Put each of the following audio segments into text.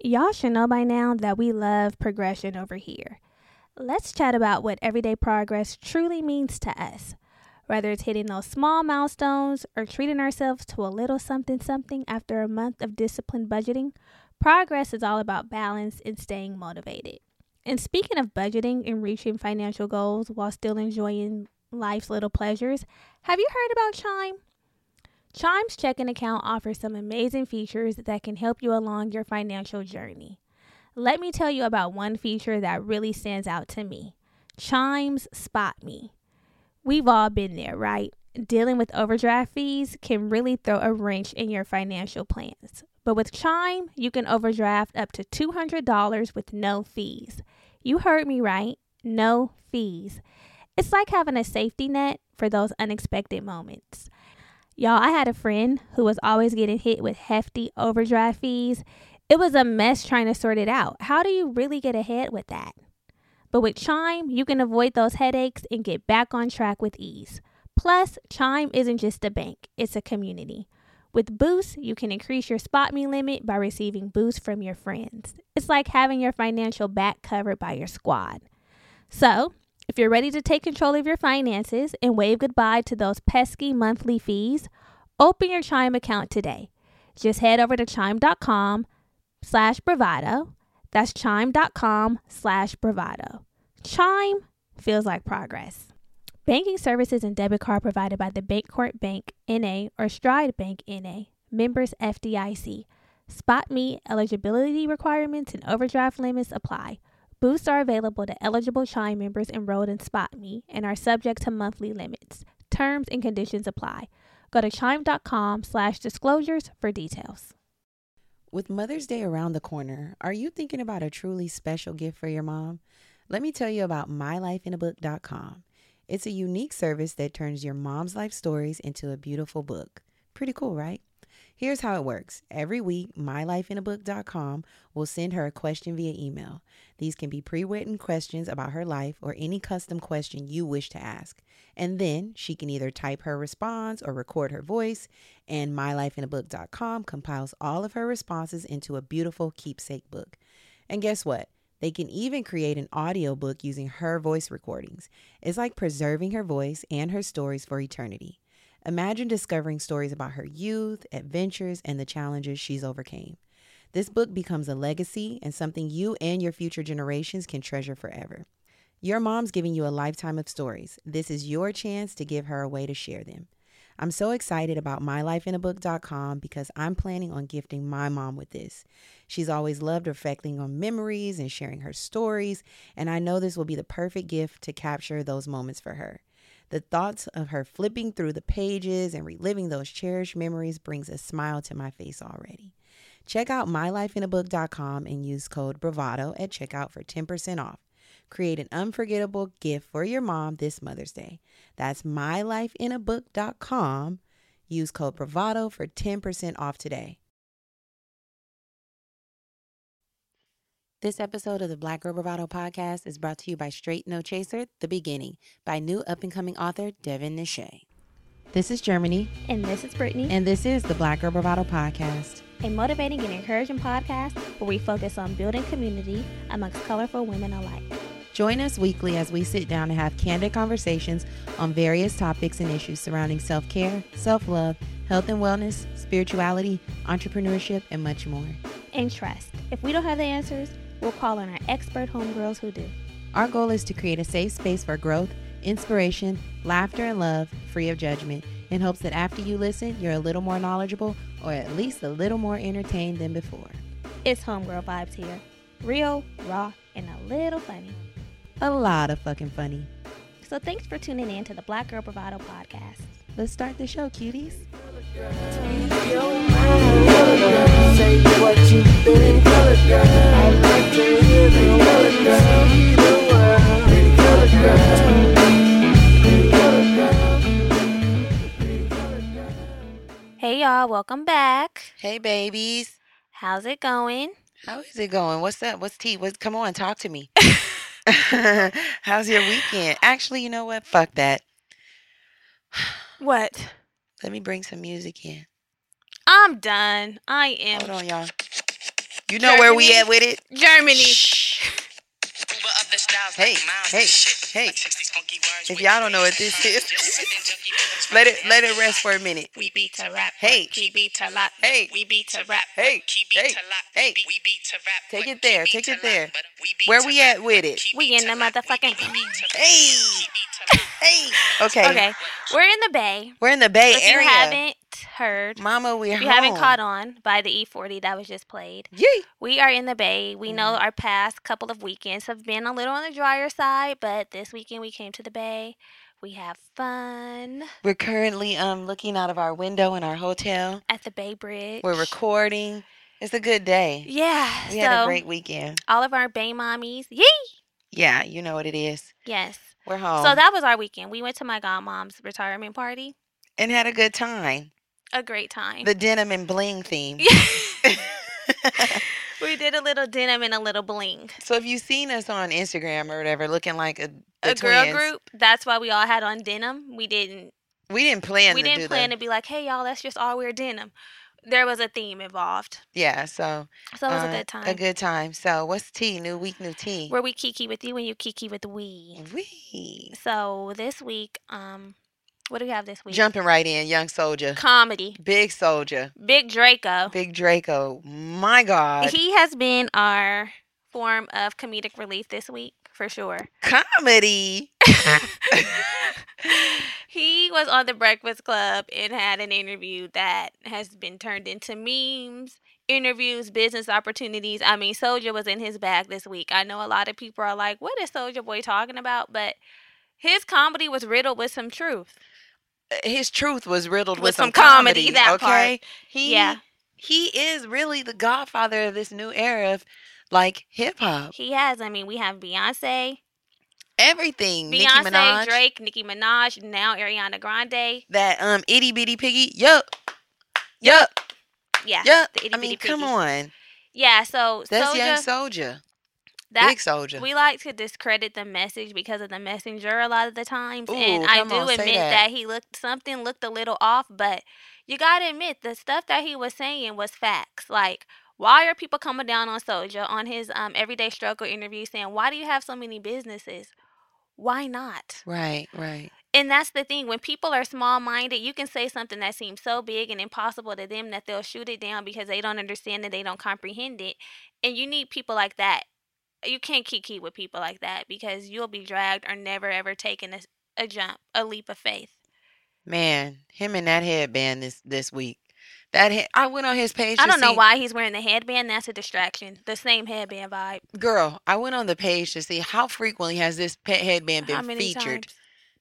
Y'all should know by now that we love progression over here. Let's chat about what everyday progress truly means to us. Whether it's hitting those small milestones or treating ourselves to a little something something after a month of disciplined budgeting, progress is all about balance and staying motivated. And speaking of budgeting and reaching financial goals while still enjoying life's little pleasures, have you heard about Chime? Chime's checking account offers some amazing features that can help you along your financial journey. Let me tell you about one feature that really stands out to me. Chime's Spot Me. We've all been there, right? Dealing with overdraft fees can really throw a wrench in your financial plans. But with Chime, you can overdraft up to $200 with no fees. You heard me right, no fees. It's like having a safety net for those unexpected moments. Y'all, I had a friend who was always getting hit with hefty overdraft fees. It was a mess trying to sort it out. How do you really get ahead with that? But with Chime, you can avoid those headaches and get back on track with ease. Plus, Chime isn't just a bank, it's a community. With Boost, you can increase your Spot Me limit by receiving boosts from your friends. It's like having your financial back covered by your squad. So, if you're ready to take control of your finances and wave goodbye to those pesky monthly fees, open your Chime account today. Just head over to chime.com/bravado. That's chime.com/bravado. Chime feels like progress. Banking services and debit card provided by the Bancorp Bank, N.A. or Stride Bank, N.A. Members FDIC. Spot Me eligibility requirements and overdraft limits apply. Boosts are available to eligible Chime members enrolled in Spot Me and are subject to monthly limits. Terms and conditions apply. Go to chime.com/disclosures for details. With Mother's Day around the corner, are you thinking about a truly special gift for your mom? Let me tell you about mylifeinabook.com. It's a unique service that turns your mom's life stories into a beautiful book. Pretty cool, right? Here's how it works. Every week, mylifeinabook.com will send her a question via email. These can be pre-written questions about her life or any custom question you wish to ask. And then she can either type her response or record her voice, and mylifeinabook.com compiles all of her responses into a beautiful keepsake book. And guess what? They can even create an audiobook using her voice recordings. It's like preserving her voice and her stories for eternity. Imagine discovering stories about her youth, adventures, and the challenges she's overcame. This book becomes a legacy and something you and your future generations can treasure forever. Your mom's giving you a lifetime of stories. This is your chance to give her a way to share them. I'm so excited about mylifeinabook.com because I'm planning on gifting my mom with this. She's always loved reflecting on memories and sharing her stories, and I know this will be the perfect gift to capture those moments for her. The thoughts of her flipping through the pages and reliving those cherished memories brings a smile to my face already. Check out mylifeinabook.com and use code BRAVADO at checkout for 10% off. Create an unforgettable gift for your mom this Mother's Day. That's mylifeinabook.com. Use code BRAVADO for 10% off today. This episode of the Black Girl Bravado podcast is brought to you by Straight No Chaser, The Beginning, by new up-and-coming author Devin Nishay. This is Germany. And this is Brittany. And this is the Black Girl Bravado podcast. A motivating and encouraging podcast where we focus on building community amongst colorful women alike. Join us weekly as we sit down and have candid conversations on various topics and issues surrounding self-care, self-love, health and wellness, spirituality, entrepreneurship, and much more. And trust, if we don't have the answers, we'll call on our expert homegirls who do. Our goal is to create a safe space for growth, inspiration, laughter, and love, free of judgment, in hopes that after you listen, you're a little more knowledgeable or at least a little more entertained than before. It's homegirl vibes here. Real, raw, and a little funny. A lot of fucking funny. So thanks for tuning in to the Black Girl Bravado podcast. Let's start the show, cuties. Say what you think, I like to hear the Hey y'all, welcome back. Hey, babies. How's it going? How is it going? What's up? What's tea? Come on, talk to me. How's your weekend? Actually, you know what? Fuck that. What? Let me bring some music in. I'm done. I am. Hold on, y'all. You know where we at with it? Germany. Hey, hey, hey. If y'all don't know what this is, let it rest for a minute. We beat to rap. Hey. We beat to lock. Hey. We beat to rap. Hey, hey, hey. Take it there, take it there. Where we at with it? We in the motherfucking. Hey, hey. Okay, Okay, we're in the Bay. we're in the Bay If Area. you haven't heard, Mama, we're if you home. haven't caught on by the E40 that was just played, Yee. we are in the Bay. We know our past couple of weekends have been a little on the drier side, but this weekend we came to the Bay. We have fun We're currently looking out of our window in our hotel. at the Bay Bridge. We're recording. It's a good day. Yeah, We had a so great weekend. all of our Bay mommies, yee! Yeah, you know what it is. Yes. We're home. So that was our weekend. We went to my godmom's retirement party. and had a good time. A great time. The denim and bling theme. We did a little denim and a little bling. So if you've seen us on Instagram or whatever, looking like the A girl twins, group. That's why we all had on denim. We didn't plan we to didn't do plan that. to be like, hey y'all, let's just all wear denim. There was a theme involved. Yeah, so So it was a good time. A good time. So what's tea? New week, new tea. Where we kiki with you and you kiki with we. Wee. So this week, what do we have this week? Jumping right in, Young Soldier. Comedy. Big Soldier. Big Draco. Big Draco. My God. He has been our form of comedic relief this week, for sure. Comedy. He was on the Breakfast Club and had an interview that has been turned into memes, interviews, business opportunities. I mean, Soulja was in his bag this week. I know a lot of people are like, what is Soulja Boy talking about? But his comedy was riddled with some truth. His truth was riddled With with some some comedy, comedy. that okay. part. Yeah. He is really the godfather of this new era of like hip hop. He has. I mean, we have Beyonce, Nicki Beyonce, Minaj, Drake, Nicki Minaj, now Ariana Grande. that itty bitty piggy. Yup. Yup. Yeah. Yup. the itty I mean, bitty come piggy. on. Yeah, so That's Young Soulja, Soldier. that Big Soldier. we like to discredit the message because of the messenger a lot of the times, and Ooh, I come do on, say admit that. that he looked a little off, but you gotta admit the stuff that he was saying was facts. Like, why are people coming down on Soulja on his Everyday Struggle interview saying, why do you have so many businesses? Why not? Right, right. And that's the thing. When people are small-minded, you can say something that seems so big and impossible to them that they'll shoot it down because they don't understand it, they don't comprehend it. And you need people like that. You can't kiki with people like that because you'll be dragged or never ever taken a jump, a leap of faith. Man, him and that headband this week. I went on his page. I to don't know see- why he's wearing the headband. That's a distraction. The same headband vibe. Girl, I went on the page to see how frequently has this pet headband How been many featured. times?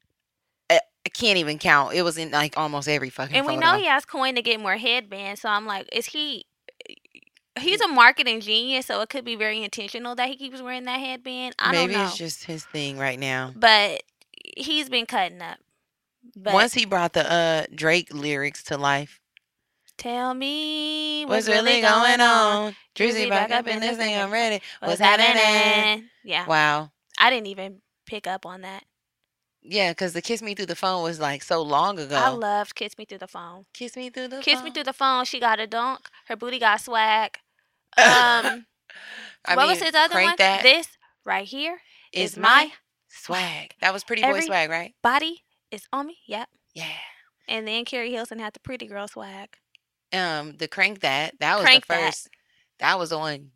I can't even count. It was in like almost every fucking And we photo. know he has coin to get more headbands. So I'm like, is he? He's a marketing genius, so it could be very intentional that he keeps wearing that headband. I Maybe don't know. it's just his thing right now. But he's been cutting up. But Once he brought the Drake lyrics to life. tell me What's really going on? Drizzy back up in this thing, I'm ready. What's happening? happening? Yeah. Wow. I didn't even pick up on that. Yeah, because the Kiss Me Through the Phone was like so long ago. I loved Kiss Me Through the Phone. Kiss Me Through the Kiss Phone. Me Through the Phone. She got a dunk. Her booty got swag. I What was mean, his other Crank one? That This right here is is my swag. That was Pretty Boy Every- swag, right? body is on me. Yep. Yeah. And then Carrie Hilson had the pretty girl swag. The Crank That was Crank the That. first. That was on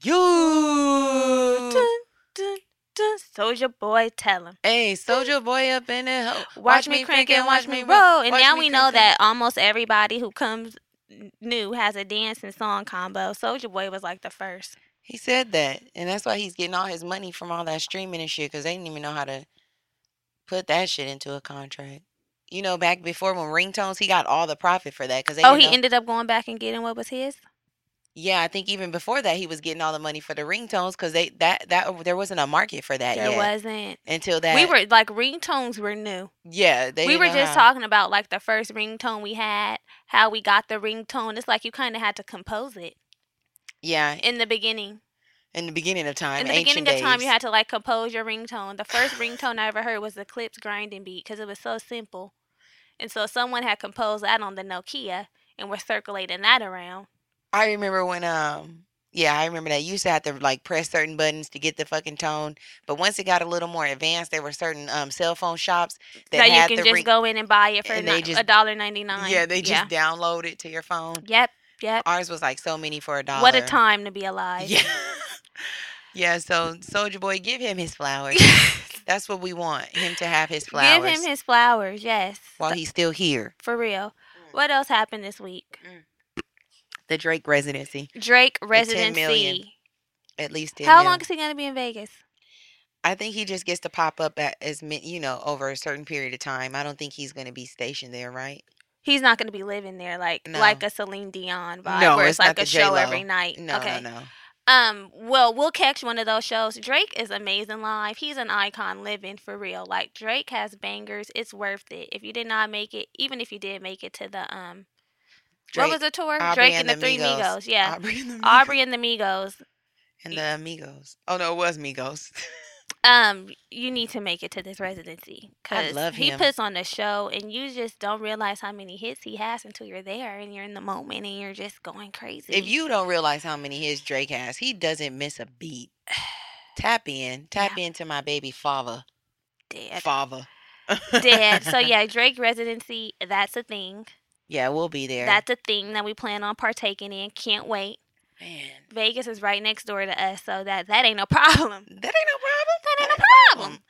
you. Dun, dun, dun. Soulja Boy, tell him. Hey, Soulja Boy up in the hoe. Watch me crank and watch me roll. And Watch now me we know crank that almost everybody who comes new has a dance and song combo. Soulja Boy was like the first. He said that, and that's why he's getting all his money from all that streaming and shit, because they didn't even know how to put that shit into a contract. You know, back before when ringtones, he got all the profit for that. Cause they Oh, didn't he know- ended up going back and getting what was his? Yeah, I think even before that, he was getting all the money for the ringtones, because there wasn't a market for that There yet. wasn't. Until that. We were like ringtones were new. Yeah, they We didn't were know just how. talking about like the first ringtone we had, how we got the ringtone. It's like you kind of had to compose it Yeah, in the beginning. in the beginning of time, In the ancient beginning of time, days. you had to like compose your ringtone. The first ringtone I ever heard was the Clips grinding beat because it was so simple. And so someone had composed that on the Nokia and were circulating that around. I remember when Yeah, I remember that. You used to have to like press certain buttons to get the fucking tone. But once it got a little more advanced, there were certain cell phone shops that That you had can the just ring, go in and buy it for and they just $1.99. yeah, they just Yeah. download it to your phone. Yep. Yep. Ours was like so many for a What a dollar. time to be alive. Yeah. Yeah, so Soldier Boy, give him his flowers. That's what we want, him to have his Give him flowers his flowers. Yes. while he's still here. For real. What else happened this week? The Drake residency. Drake 10 million. residency. At least 10 How mil. long is he going to be in Vegas? I think he just gets to pop up at over a certain period of time. I don't think he's going to be stationed there, right? He's not going to be living there like No. like a Celine Dion vibe, No, where it's it's like not the a show J-Lo. every night. No, Okay. no. Well, we'll catch one of those shows. Drake is amazing live. He's an icon living for real. Like Drake has bangers. It's worth it. If you did not make it, even if you did make it to the Drake, what was the tour? Aubrey Drake and and the Three Migos. Yeah. Aubrey And the Migos. and the Amigos. Oh no, it was Migos. You need to make it to this residency I because love he him. puts on the show, and you just don't realize how many hits he has until you're there and you're in the moment and you're just going crazy. If you don't realize how many hits Drake has, he doesn't miss a beat. Tap into my baby father. Dead. Father. Dead. So yeah, Drake residency, that's a thing. Yeah, we'll be there. That's a thing that we plan on partaking in. Can't wait. Man. Vegas is right next door to us, so that ain't no problem. That ain't no problem. That ain't no problem.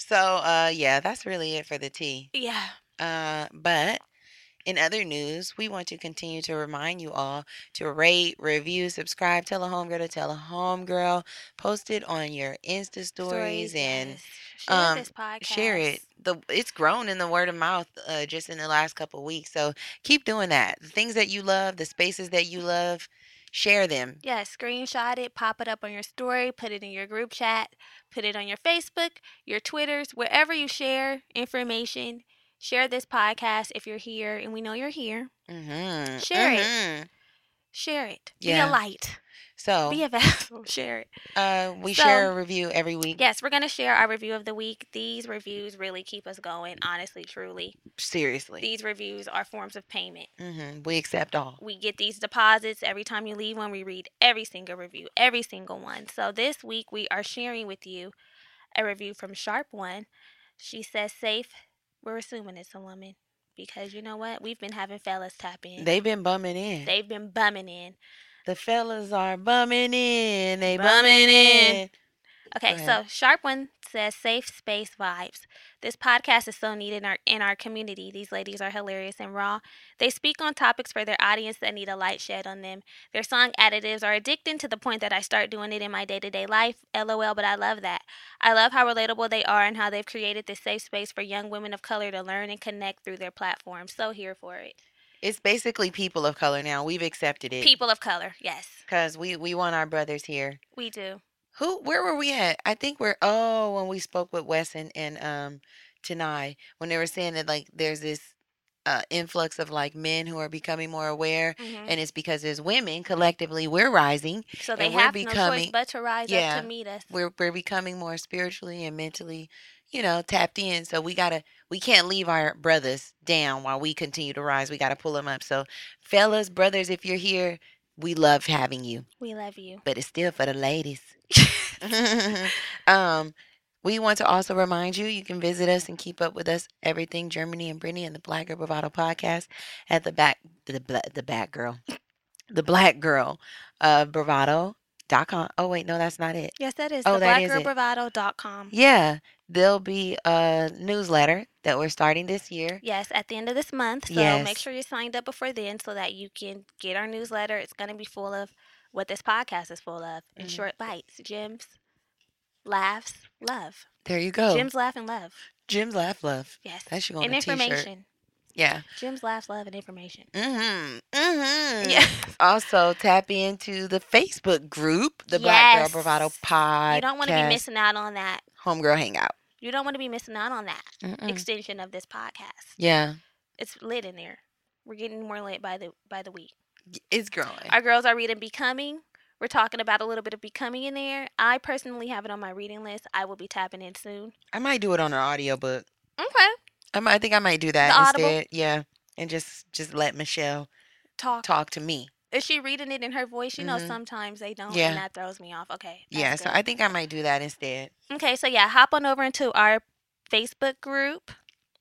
So, yeah, that's really it for the tea. Yeah. But in other news, we want to continue to remind you all to rate, review, subscribe, tell a homegirl to tell a homegirl, post it on your Insta stories and yes. Share this podcast. share it. It's grown in the word of mouth just in the last couple of weeks. So keep doing that. The things that you love, the spaces that you love, share them. Yeah, screenshot it, pop it up on your story, put it in your group chat, put it on your Facebook, your Twitters, wherever you share information. Share this podcast if you're here, and we know you're here. Mm-hmm. Share it. Share it. Yeah. Be a light. So Be a vessel. Share it. we share a review every week. Yes, we're going to share our review of the week. These reviews really keep us going, honestly, truly. Seriously. These reviews are forms of payment. Mm-hmm. We accept all. We get these deposits every time you leave one. We read every single review, every single one. So this week we are sharing with you a review from Sharp One. She says, safe. We're assuming it's a woman because you know what? We've been having fellas tap in. They've been bumming in. They've been bumming in. The fellas are bumming in. They Bumming bumming in. in. Okay, so Sharp One says safe space vibes. This podcast is so needed in our community. These ladies are hilarious and raw. They speak on topics for their audience that need a light shed on them. Their song additives are addicting to the point that I start doing it in my day-to-day life. LOL, but I love that. I love how relatable they are and how they've created this safe space for young women of color to learn and connect through their platform. So here for it. It's basically people of color now. We've accepted it. People of color, yes. Because we want our brothers here. We do. Where were we at? I think when we spoke with Wes and Tanai, when they were saying that like there's this influx of like men who are becoming more aware, and it's because as women collectively we're rising. So they and have no choice but to rise up to meet us. We're becoming more spiritually and mentally, tapped in. So we can't leave our brothers down while we continue to rise. We gotta pull them up. So fellas, brothers, if you're here, we love having you. We love you. But it's still for the ladies. We want to also remind you can visit us and keep up with us, everything Germany and Brittany and the Black Girl Bravado podcast at the Black Girl Bravado.com. Oh wait, no, that's not it. Yes, that is the blackgirlbravado.com. Yeah, there'll be a newsletter that we're starting this year. Yes, at the end of this month. So make sure you signed up before then so that you can get our newsletter. It's going to be full of what this podcast is full of in short bites, gems, laughs, love. There you go. Gems, laugh, and love. Gems, laugh, love. Yes. That should go on and a t-shirt. information. Yeah. Gems, laughs, love, and information. Yeah. Also, tap into the Facebook group, the Black Girl Bravado podcast. You don't want to be missing out on that. Homegirl Hangout. You don't want to be missing out on that extension of this podcast. Yeah. It's lit in there. We're getting more lit by the week. It's growing. Our girls are reading Becoming. We're talking about a little bit of Becoming in there. I personally have it on my reading list. I will be tapping in soon. I might do it on an audiobook. Okay. I think I might do that the instead. Audible? Yeah. And just let Michelle talk to me. Is she reading it in her voice? You know, Mhm. sometimes they don't, Yeah. and that throws me off. Okay, Yeah, that's so good. I think I might do that instead. Okay, so yeah, hop on over into our Facebook group.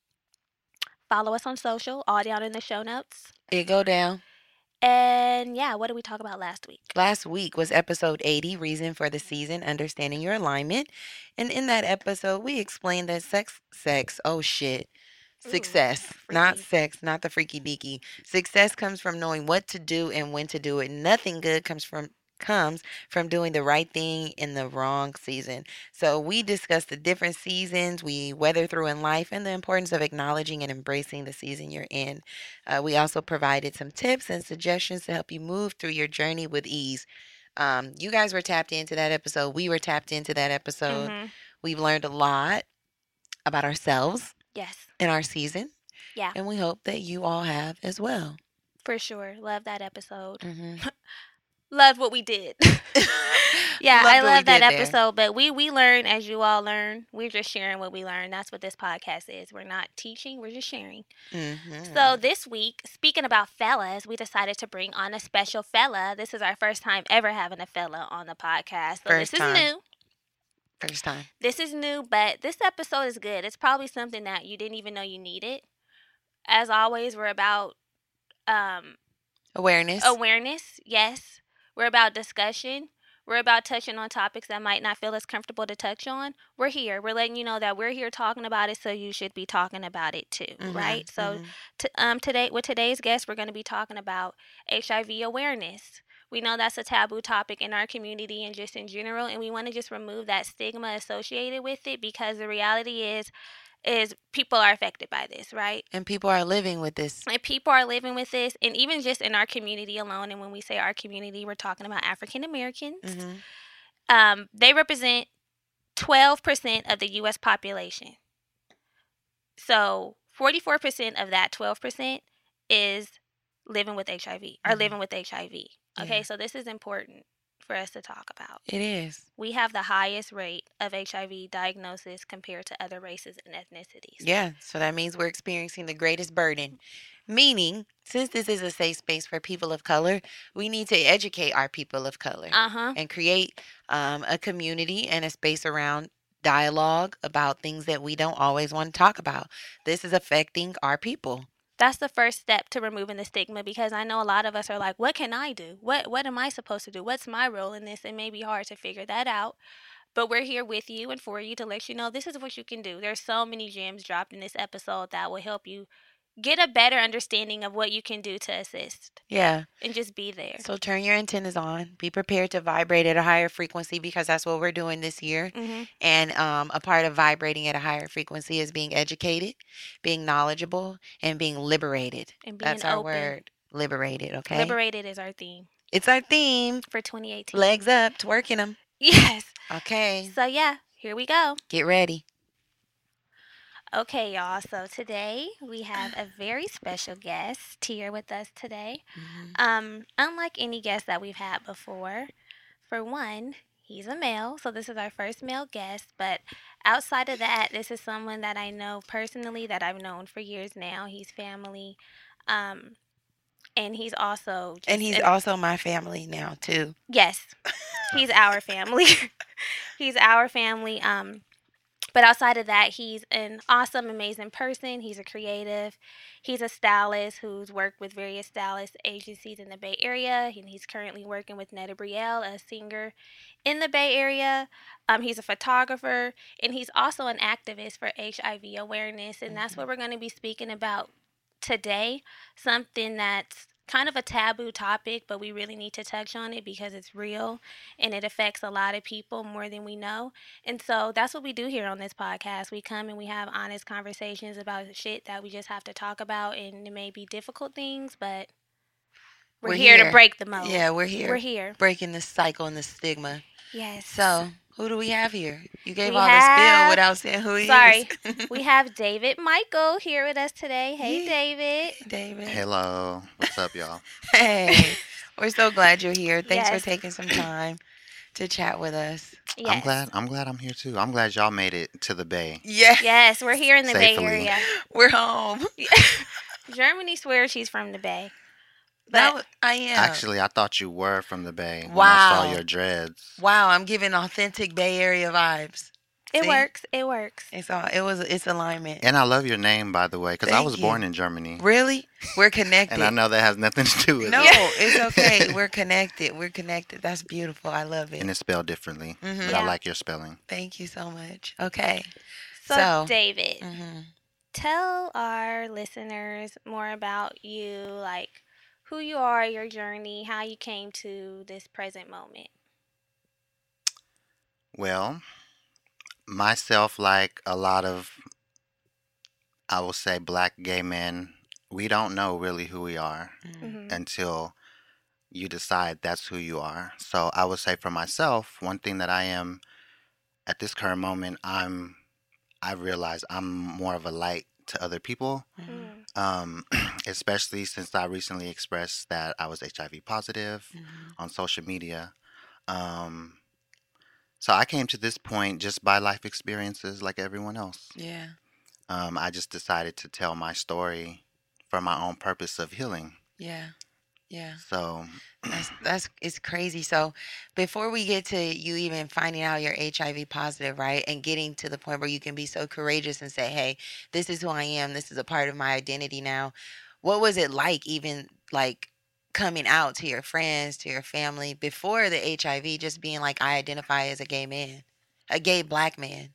Follow us on social, all down in the show notes. It go down. And yeah, what did we talk about last week? Last week was episode 80, Reason for the Season, Understanding Your Alignment. And in that episode, we explained that oh shit, success, not freaky. sex, not the freaky deaky. Success comes from knowing what to do and when to do it. Nothing good comes from doing the right thing in the wrong season. So we discussed the different seasons we weather through in life and the importance of acknowledging and embracing the season you're in. We also provided some tips and suggestions to help you move through your journey with ease. You guys were tapped into that episode. We were tapped into that episode. Mm-hmm. We've learned a lot about ourselves Yes. in our season. Yeah. And we hope that you all have as well. For sure. Love that episode. Mm-hmm. Loved what we did. Yeah, Loved I what we love that did there. episode. But we learn as you all learn. We're just sharing what we learned. That's what this podcast is. We're not teaching, we're just sharing. Mm-hmm. So this week, speaking about fellas, we decided to bring on a special fella. This is our first time ever having a fella on the podcast. So First this time. is new. First time. This is new, but this episode is good. It's probably something that you didn't even know you needed. As always, we're about Awareness. awareness. Yes. We're about discussion. We're about touching on topics that might not feel as comfortable to touch on. We're here. We're letting you know that we're here talking about it, so you should be talking about it too, Mhm, right? So, mhm. today with today's guest, we're going to be talking about HIV awareness. We know that's a taboo topic in our community and just in general, and we want to just remove that stigma associated with it because the reality is people are affected by this, right? And people are living with this. And people are living with this, and even just in our community alone. And when we say our community, we're talking about African Americans. Mm-hmm. They represent 12% of the U.S. population. So 44% of that 12% is living with HIV, or living with HIV. Okay, Yeah. so this is important for us to talk about. It is. We have the highest rate of HIV diagnosis compared to other races and ethnicities. Yeah, so that means we're experiencing the greatest burden. Meaning, since this is a safe space for people of color, we need to educate our people of color and create a community and a space around dialogue about things that we don't always want to talk about. This is affecting our people. That's the first step to removing the stigma, because I know a lot of us are like, what can I do? What am I supposed to do? What's my role in this? It may be hard to figure that out. But we're here with you and for you to let you know this is what you can do. There's so many gems dropped in this episode that will help you get a better understanding of what you can do to assist. Yeah. And just be there. So turn your antennas on. Be prepared to vibrate at a higher frequency, because that's what we're doing this year. Mm-hmm. And a part of vibrating at a higher frequency is being educated, being knowledgeable, and being liberated. And being That's our open. word. Liberated, okay? Liberated is our theme It's our theme. for 2018. Legs up, twerking them. Yes. Okay. So yeah, here we go. Get ready. Okay, y'all. So today we have a very special guest here with us today. Unlike any guest that we've had before, for one, he's a male, so this is our first male guest. But outside of that, this is someone that I know personally, that I've known for years now. He's family, and he's also also my family now too. Yes, he's our family. He's our family. But outside of that, he's an awesome, amazing person. He's a creative. He's a stylist who's worked with various stylist agencies in the Bay Area. And he's currently working with Netta Brielle, a singer in the Bay Area. He's a photographer. And he's also an activist for HIV awareness. And that's what we're going to be speaking about today. Something that's kind of a taboo topic, but we really need to touch on it because it's real and it affects a lot of people more than we know. And so that's what we do here on this podcast. We come and we have honest conversations about shit that we just have to talk about, and it may be difficult things, but we're here to break the mold. Yeah, we're here. We're here. Breaking the cycle and the stigma. Yes. So, who do we have here? You gave We all the spiel without saying who he Sorry. is. We have David Michael here with us today. Hey, David. David. Hello. What's up, y'all? Hey. We're so glad you're here. Thanks Yes. for taking some time to chat with us. Yes. I'm glad I'm here too. I'm glad y'all made it to the Bay. Yeah. Yes, we're here in the Bay Safely. Area. We're home. Germany swears she's from the Bay. But No, I am. Actually, I thought you were from the Bay when I saw Wow. your dreads. Wow, I'm giving authentic Bay Area vibes. it See? works. It works. It's alignment. And I love your name, by the way, because I was Thank born you. in Germany. Really? We're connected. And I know that has nothing to do with No, it. it's okay. We're connected. We're connected. That's beautiful. I love it. And it's spelled differently. Mhm. But Yeah. I like your spelling. Thank you so much. Okay. So, David, Mhm. tell our listeners more about you, like who you are, your journey, how you came to this present moment. Well, myself, like a lot of, I will say, black gay men, we don't know really who we are Mm-hmm. until you decide that's who you are. So I would say for myself, one thing that I am at this current moment, I realize I'm more of a light to other people, Mhm. um, especially since I recently expressed that I was HIV positive Mhm. on social media. Um, so I came to this point just by life experiences like everyone else. Yeah. I just decided to tell my story for my own purpose of healing. Yeah. Yeah. So, That's it's crazy. So before we get to you even finding out you're HIV positive, right? And getting to the point where you can be so courageous and say, "Hey, this is who I am. This is a part of my identity now." What was it like even like coming out to your friends, to your family before the HIV, just being like, "I identify as a gay man, a gay black man."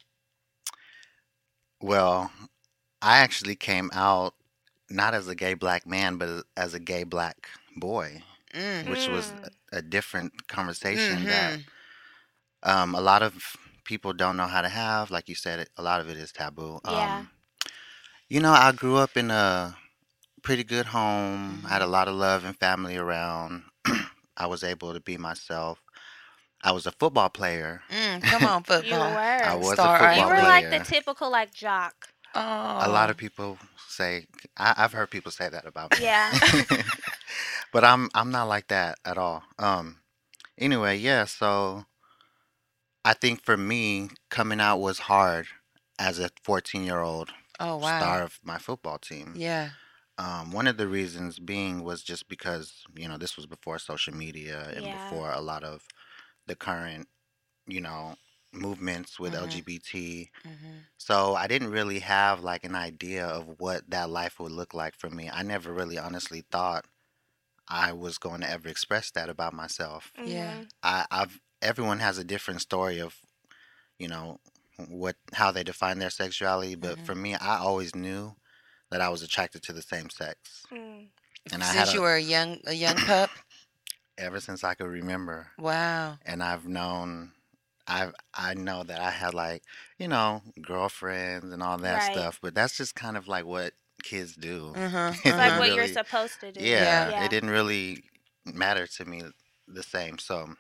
well, I actually came out not as a gay black man, but as a gay black boy, Mm. which was Mm. a different conversation that Mhm. a lot of people don't know how to have. Like you said, a lot of it is taboo. Yeah. I grew up in a pretty good home, had a Mhm. lot of love and family around. I was able to be myself. I was a football player. Come on, You football. I were. was a Star You football were athlete. like the player. typical like jock. A lot Oh. of people say I've heard people say that about me. Yeah. But I'm not like that at all. Anyway, yeah, so I think for me coming out was hard as a 14-year-old Oh, wow. star of my football team. Yeah. One of the reasons being was just because, this was before social media and Yeah. before a lot of the current, you know, movements with Mhm. LGBT. Mhm. So I didn't really have like an idea of what that life would look like for me. I never really honestly thought I was going to ever express that about myself. Yeah. Mhm. I've everyone has a different story of, you know, how they define their sexuality, but Mhm. for me, I always knew that I was attracted to the same sex. Mm. And I had Since you were a young pup. ever since I could remember. Wow. And I know that I had like, girlfriends and all that Right. stuff, but that's just kind of like what kids do. Uh-huh. It It's like didn't what you're really, supposed to do. yeah, Yeah. it didn't really matter to me the same. So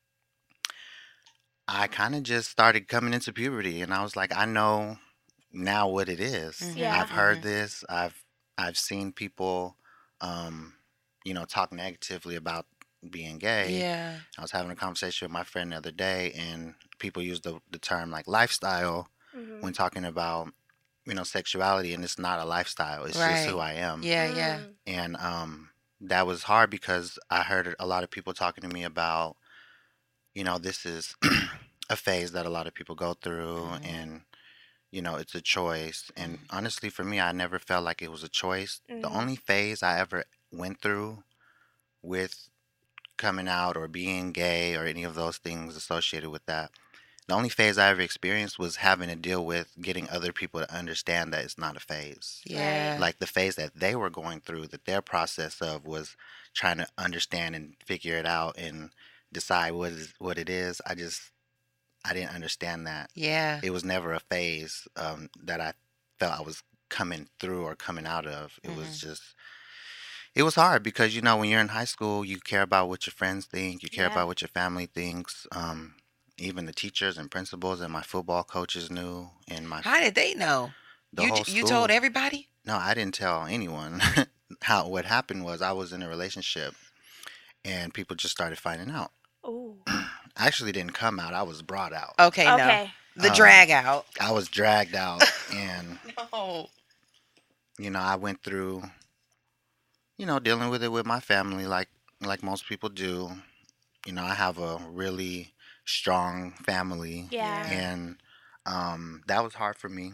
I kind of just started coming into puberty and I was like, I know now what it is. Mhm. Yeah. I've heard Mhm. this. I've seen people um, talk negatively about being gay. Yeah. I was having a conversation with my friend the other day, and people use the term like lifestyle Mhm. when talking about sexuality, and it's not a lifestyle. It's just who Right. I am. Yeah. Yeah. Mm. And that was hard because I heard a lot of people talking to me about this is a phase that a lot of people go through, Mhm. and it's a choice. And Mhm. honestly, for me, I never felt like it was a choice. The Mhm. only phase I ever went through with coming out or being gay or any of those things associated with that. The only phase I ever experienced was having to deal with getting other people to understand that it's not a phase. Yeah. Like the phase that they were going through, that their process of was trying to understand and figure it out and decide what it is. I didn't understand that. Yeah. It was never a phase that I felt I was coming through or coming out of. It was Mhm. just it was hard because when you're in high school, you care about what your friends think, you care Yeah. about what your family thinks. Even the teachers and principals and my football coaches knew, and How did they know? the You whole you school. told everybody? No, I didn't tell anyone. What happened was I was in a relationship, and people just started finding out. Ooh. I actually didn't come out; I was brought out. Okay. No. Okay. The Um, drag out. I was dragged out, and No. I went through dealing with it with my family, like most people do. I have a really strong family, Yeah. and that was hard for me.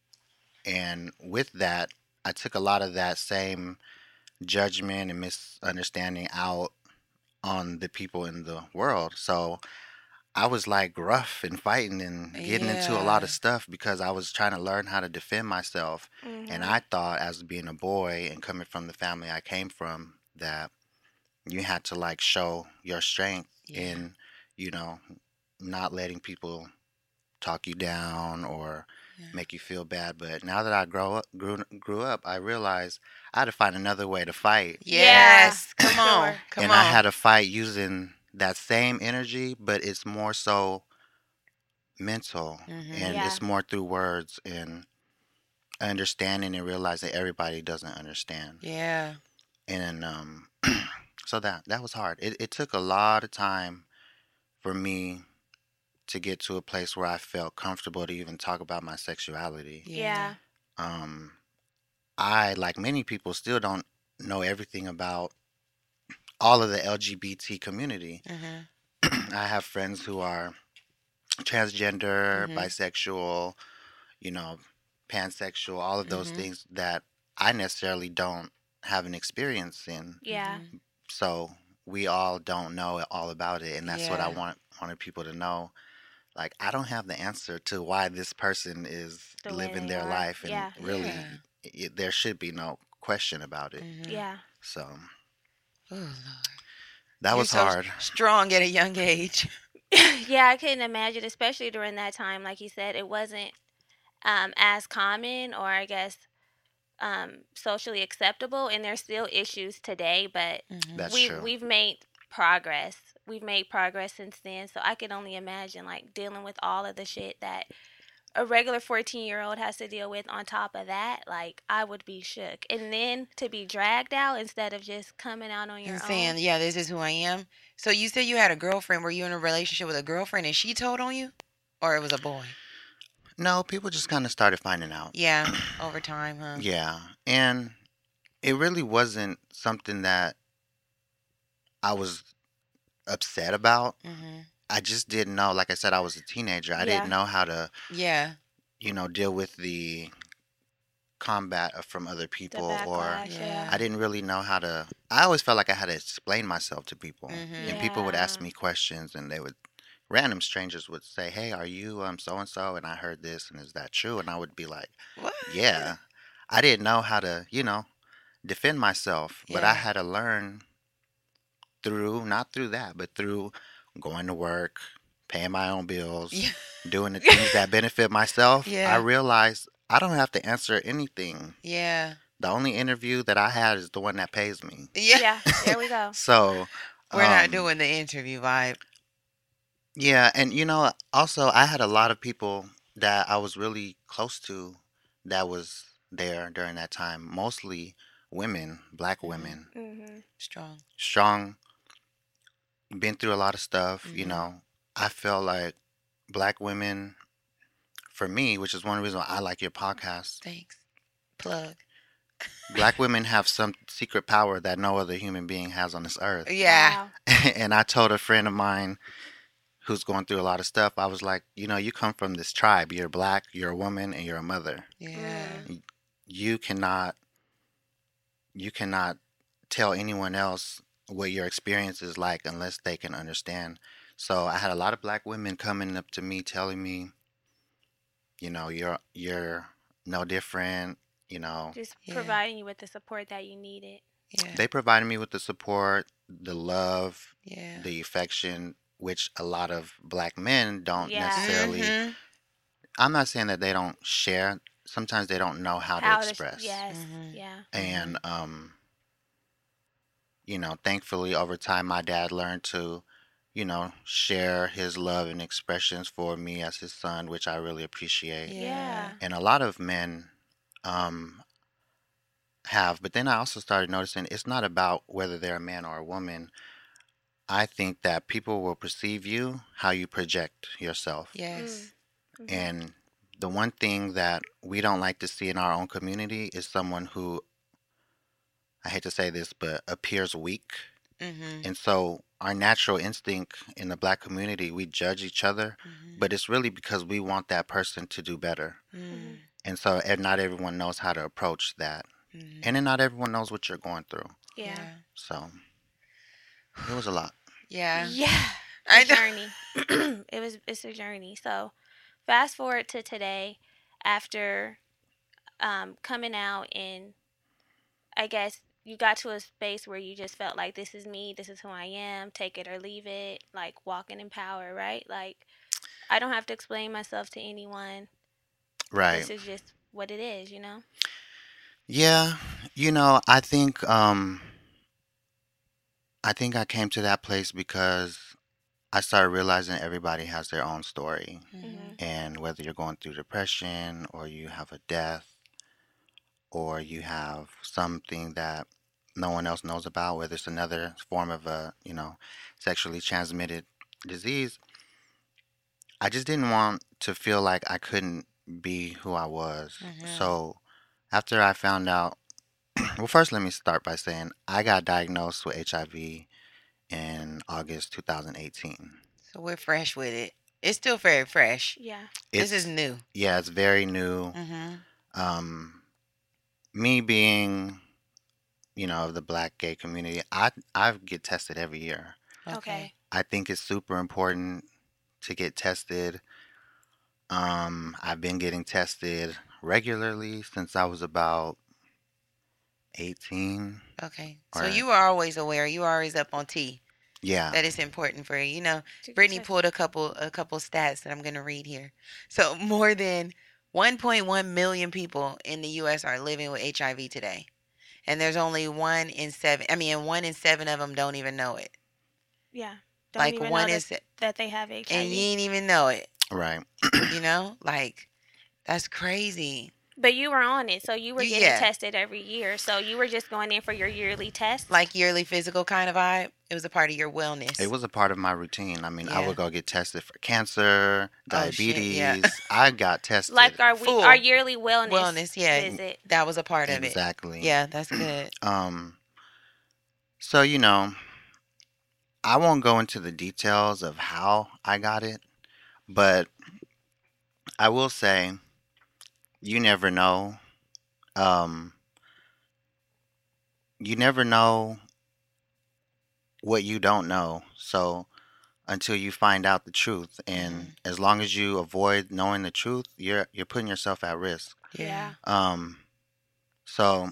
And with that, I took a lot of that same judgment and misunderstanding out on the people in the world. So I was like gruff and fighting and getting into a lot Yeah. of stuff because I was trying to learn how to defend myself. And Mhm. I thought, as being a boy and coming from the family I came from, that you had to like show your strength Yeah. in, you know, not letting people talk you down or Yeah. make you feel bad. But now that I grew up, I realized I had to find another way to fight, Yes. Yeah, Come for on. sure. Come and I on. had to fight using that same energy, but it's more so mental, Mhm. and Yeah. it's more through words and understanding and realizing everybody doesn't understand. Yeah. And so that was hard. It took a lot of time for me to get to a place where I felt comfortable to even talk about my sexuality. Yeah. Um, I, like many people, still don't know everything about all of the LGBT community. Mhm. I have friends who are transgender, Mhm. bisexual, you know, pansexual, all of those Mhm. things that I necessarily don't have an experience in. Yeah. Mhm. So we all don't know all about it, and that's what I Yeah. wanted people to know. Like, I don't have the answer to why this person is The way living they their are. life, and Yeah. really, Yeah. there should be no question about it. Mhm. Yeah. So Oh Lord. that You're was so hard. strong at a young age. Yeah, I couldn't imagine, especially during that time. Like you said, it wasn't as common, or I guess socially acceptable, and there's still issues today. But Mhm. That's we've true. we've made progress. We've made progress since then. So I can only imagine like dealing with all of the shit that a regular 14-year-old has to deal with on top of that. Like, I would be shook. And then to be dragged out instead of just coming out on And your own. saying, "Yeah, this is who I am." So you said you had a girlfriend. Were you in a relationship with a girlfriend and she told on you, or it was a boy? No, people just kind of started finding out. Yeah, over time, huh? Yeah, and it really wasn't something that I was upset about. Mhm. I just didn't know. Like I said, I was a teenager. I didn't Yeah. know how to, Yeah. deal with the combat from other The people, or backlash, Yeah. yeah. I didn't really know how to. I always felt like I had to explain myself to people, Mhm. and people would ask Yeah. me questions, and random strangers would say, "Hey, are you so and so?" And I heard this, and is that true? And I would be like, What? "Yeah." I didn't know how to, defend myself, but I Yeah. had to learn through, not through that, but through going to work, paying my own bills, Yeah. doing the things that benefit myself. I Yeah. realized I don't have to answer anything. Yeah. The only interview that I had is the one that pays me. Yeah. Yeah. There we go. So, We're not um, doing the interview vibe. yeah, and also I had a lot of people that I was really close to that was there during that time, mostly women, black Mhm. women, Mhm. Strong. strong, been through a lot of stuff. Mhm. I felt like black women, for me, which is one reason why I like your podcast, Thanks. Plug. black women have some secret power that no other human being has on this earth. Yeah. Wow. And I told a friend of mine who's going through a lot of stuff, I was like, you come from this tribe. You're black, you're a woman, and you're a mother. Yeah. Mm. You cannot tell anyone else what your experience is like unless they can understand. So I had a lot of black women coming up to me telling me, you're no different, you know. Just Yeah. providing you with the support that you needed. Yeah. They provided me with the support, the love, Yeah. the affection, which a lot of black men don't Yeah. necessarily. Mhm. I'm not saying that they don't share. Sometimes they don't know how to express. Yes. Mhm. Yeah. And thankfully over time my dad learned to, share his love and expressions for me as his son, which I really appreciate. Yeah. And a lot of men um have, but then I also started noticing it's not about whether they're a man or a woman. I think that people will perceive you how you project yourself. Yes. Mhm. And the one thing that we don't like to see in our own community is someone who I hate to say this, but appears weak. Mm-hmm. And so our natural instinct in the black community, we judge each other, Mm-hmm. but it's really because we want that person to do better. Mm-hmm. And so and not everyone knows how to approach that. And then not everyone knows what you're going through. Yeah. So it was a lot. Yeah. Yeah. I A know. journey. It's a journey. So fast forward to today after coming out, and I guess you got to a space where you just felt like this is me, this is who I am, take it or leave it, like walking in power, right? Like I don't have to explain myself to anyone. Right. This is just what it is, you know? Yeah. I think I came to that place because I started realizing everybody has their own story. Mm-hmm. And whether you're going through depression or you have a death or you have something that no one else knows about, whether it's another form of a, sexually transmitted disease, I just didn't want to feel like I couldn't be who I was. So after I found out, well, first let me start by saying I got diagnosed with HIV in August 2018. So we're fresh with it. It's still very fresh. Yeah. This is new. Yeah, it's very new. Mm-hmm. Me being, of the black gay community, I get tested every year. Okay. I think it's super important to get tested. I've been getting tested regularly since I was about 18. Okay. So Or you were always aware. You were always up on T. yeah, That it's important for you. You know, To get Brittany tested. pulled a couple stats that I'm going to read here. So more than 1.1 million people in the U.S. are living with HIV today, and there's only 1 in 7. I mean, and 1 in 7 of them don't even know it. Yeah. Don't Like even one know is, that they have HIV. and you ain't even know it. right. You know, like that's crazy. But you were on it, so you were getting Yeah. tested every year. So you were just going in for your yearly test. Like yearly physical kind of vibe. It was a part of your wellness. It was a part of my routine. I mean, I Yeah. would go get tested for cancer, Oh, shit, diabetes. yeah. I got tested. Like Full. our yearly wellness Wellness, yeah. visit. That was a part of it. Exactly. Yeah, that's good. So, I won't go into the details of how I got it, but I will say you never know. Um, you never know what you don't know. So until you find out the truth, and as long as you avoid knowing the truth, you're putting yourself at risk. Yeah. So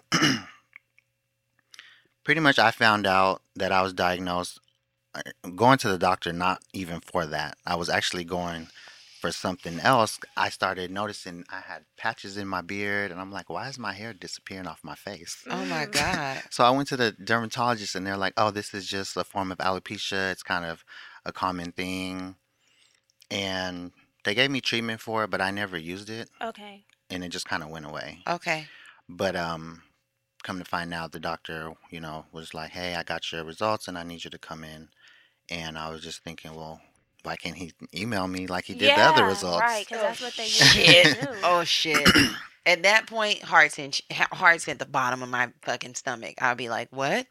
pretty much I found out that I was diagnosed going to the doctor, not even for that. I was actually going for something else. I started noticing I had patches in my beard, and I'm like, why is my hair disappearing off my face? Oh my God. So I went to the dermatologist, and they're like, oh, this is just a form of alopecia. It's kind of a common thing. And they gave me treatment for it, but I never used it, Okay. and it just kind of went away. Okay. But come to find out, the doctor, was like, hey, I got your results, and I need you to come in. And I was just thinking, well, why can't he email me like he did the other results? Right, because that's what they usually do. Oh shit. At that point, heart's at the bottom of my fucking stomach. I'll be like, what?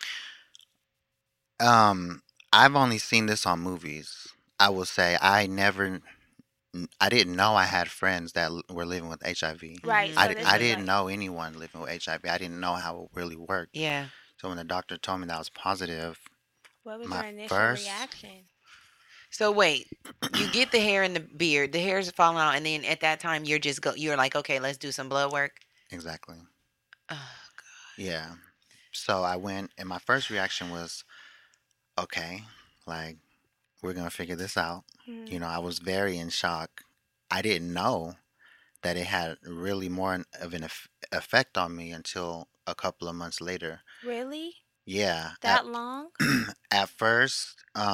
I've only seen this on movies. I will say I didn't know I had friends that were living with HIV. Right. Mhm. So this I was didn't like- know anyone living with HIV. I didn't know how it really worked. Yeah. So when the doctor told me that I was positive, What was my your initial first- reaction? So wait, you get the hair in the beard, the hair's falling out, and then at that time you're like, okay, let's do some blood work. exactly. Oh, Yeah. So I went, and my first reaction was, okay, like, we're going to figure this out. Mhm. I was very in shock. I didn't know that it had really more of an effect on me until a couple of months later. Really? Yeah. That long? At first,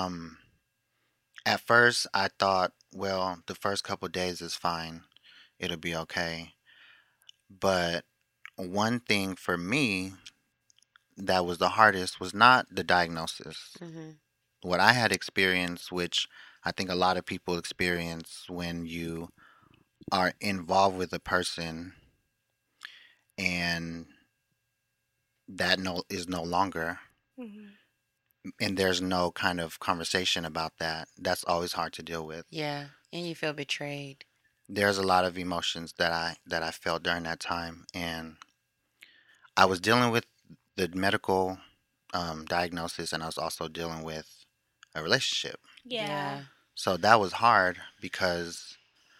I thought, well, the first couple days is fine. It'll be okay. But one thing for me that was the hardest was not the diagnosis. Mm-hmm. What I had experienced, which I think a lot of people experience when you are involved with a person and that is no longer, Mhm. and there's no kind of conversation about that. That's always hard to deal with. Yeah. And you feel betrayed. There's a lot of emotions that I felt during that time, and I was dealing with the medical diagnosis, and I was also dealing with a relationship. Yeah. So that was hard because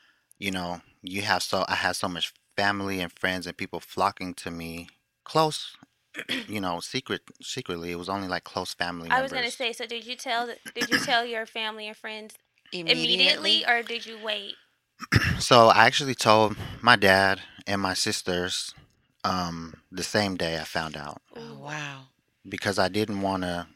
I had so much family and friends and people flocking to me close. Secretly, it was only like close family I was gonna members. say, so did you tell your family and friends Immediately. immediately, or did you wait? So I actually told my dad and my sisters the same day I found out Oh, Ooh. wow. because I didn't want to.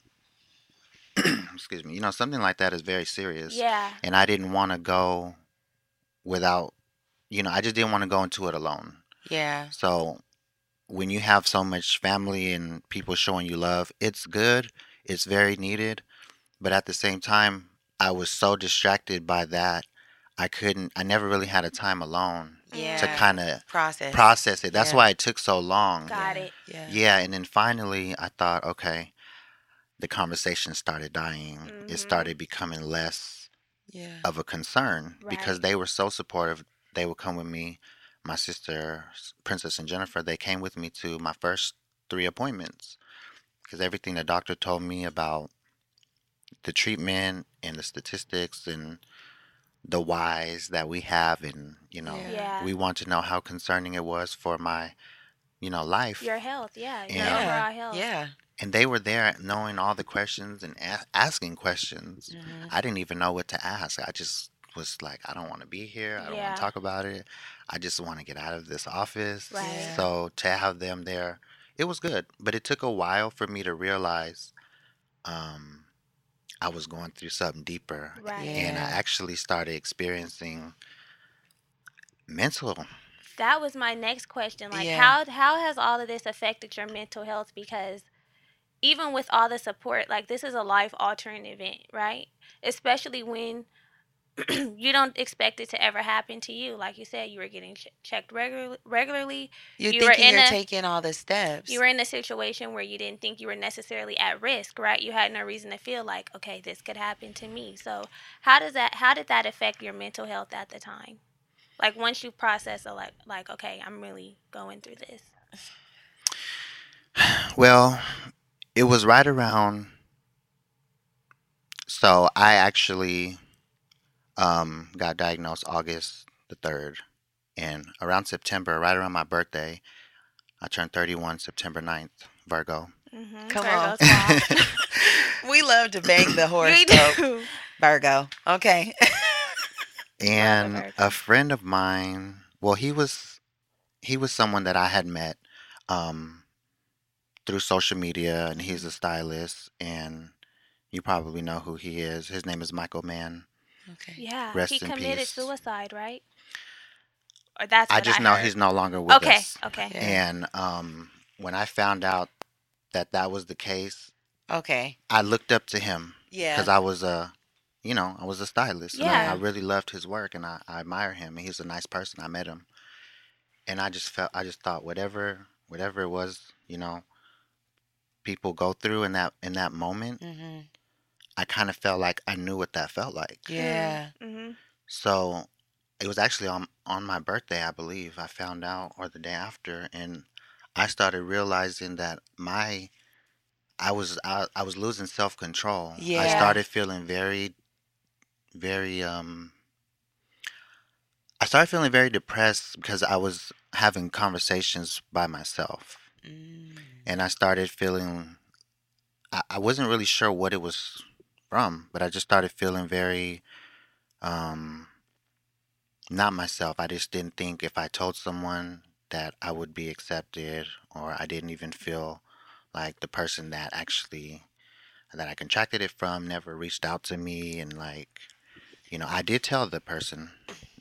Excuse me. Something like that is very serious, Yeah. and I didn't want to go without. I just didn't want to go into it alone. Yeah. So when you have so much family and people showing you love, it's good. It's very needed. But at the same time, I was so distracted by that. I never really had a time alone to Yeah. kind of Process. process it. That's Yeah. why it took so long. Got Yeah. it. Yeah. Yeah. And then finally, I thought, okay, the conversation started dying. It Mhm. started becoming less Yeah. of a concern because Right. they were so supportive. They would come with me. My sister, Princess and Jennifer, they came with me to my first 3 appointments because everything the doctor told me about the treatment and the statistics and the whys that we have, and Yeah. Yeah. we want to know how concerning it was for my life. Your health, yeah. Your And overall health. Yeah. and they were there knowing all the questions and asking questions. Mhm. I didn't even know what to ask. I just was like, I don't want to be here. I don't want Yeah. to talk about it. I just want to get out of this office. Right. Yeah. So to have them there, it was good. But it took a while for me to realize um, I was going through something deeper. Right. And I Yeah. actually started experiencing mental. That was my next question. Like, Yeah. how has all of this affected your mental health? Because even with all the support, like, this is a life altering event, right? Especially when you don't expect it to ever happen to you. Like you said, you were getting checked regularly. You're You were thinking in you're a taking all the steps. you were in a situation where you didn't think you were necessarily at risk, right? You had no reason to feel like, okay, this could happen to me. So how did that affect your mental health at the time? Like, once you process a like okay, I'm really going through this. Well, it was right around. So I actually got diagnosed August the 3rd. And around September, right around my birthday, I turned 31 September 9th, Virgo. Come Virgo on. style. We love to bang the We horoscope. do. Virgo. Okay. And Virgo. a friend of mine, well, he was someone that I had met um, through social media, and he's a stylist, and you probably know who he is. His name is Michael Mann. Okay. Yeah, Rest he in committed peace. suicide, right? Or that's I what just I know heard. he's no longer with Okay, us. okay. Yeah. And when I found out that was the case, Okay. I looked up to him Yeah. because I was a stylist, and I Yeah. really loved his work, and I admire him, and he's a nice person. I met him, and I just thought whatever it was, people go through in that moment, Mhm. I kind of felt like I knew what that felt like. Yeah. Mm-hmm. So it was actually on my birthday, I believe, I found out, or the day after, and I started realizing that I was losing self control. I Yeah. started feeling very, very I started feeling very depressed because I was having conversations by myself, Mm. and I started feeling I wasn't really sure what it was from, but I just started feeling very um not myself. I just didn't think if I told someone that I would be accepted, or I didn't even feel like the person that I contracted it from never reached out to me, and like, I did tell the person,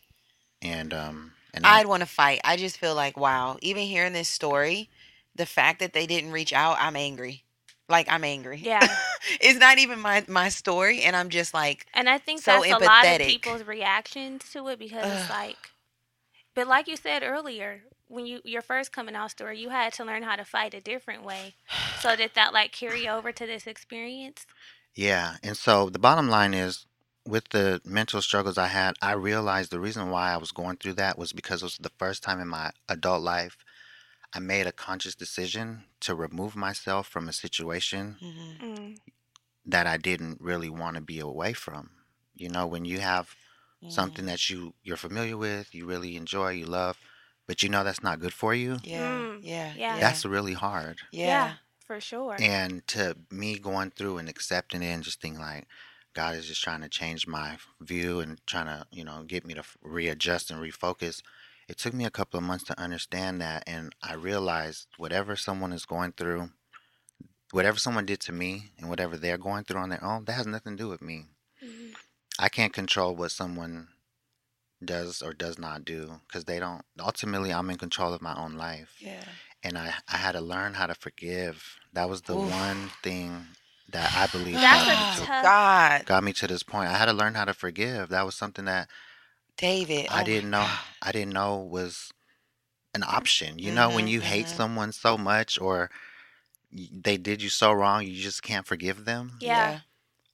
and I'd want to fight. I just feel like, wow, even hearing this story, the fact that they didn't reach out, I'm angry. Like, I'm angry. Yeah. It's not even my story, and I'm just like, And I think so that's a lot of empathetic. people's reactions to it, because it's ugh. like, but like you said earlier, when your first coming out story, you had to learn how to fight a different way. So did that like carry over to this experience? Yeah. And so the bottom line is, with the mental struggles I had, I realized the reason why I was going through that was because it was the first time in my adult life I made a conscious decision to remove myself from a situation Mm-hmm. Mm. that I didn't really want to be away from. When you have something Mm. that you're familiar with, you really enjoy, you love, but that's not good for you, Yeah, Mm. yeah, Yeah. yeah, that's really hard. Yeah, yeah. for sure. And to me going through and accepting it and just thinking like God is just trying to change my view and trying to, get me to readjust and refocus. It took me a couple of months to understand that. And I realized whatever someone is going through, whatever someone did to me and whatever they're going through on their own, that has nothing to do with me. Mhm. I can't control what someone does or does not do because they don't. Ultimately, I'm in control of my own life. Yeah. And I had to learn how to forgive. That was the Oof. one thing that I believe That's got a me Oh, to tough. God. got me to this point. I had to learn how to forgive. That was something that David. I Oh, my didn't know God. I didn't know was an option. When Mm-hmm, you hate mm-hmm. someone so much or they did you so wrong, you just can't forgive them. Yeah. Yeah.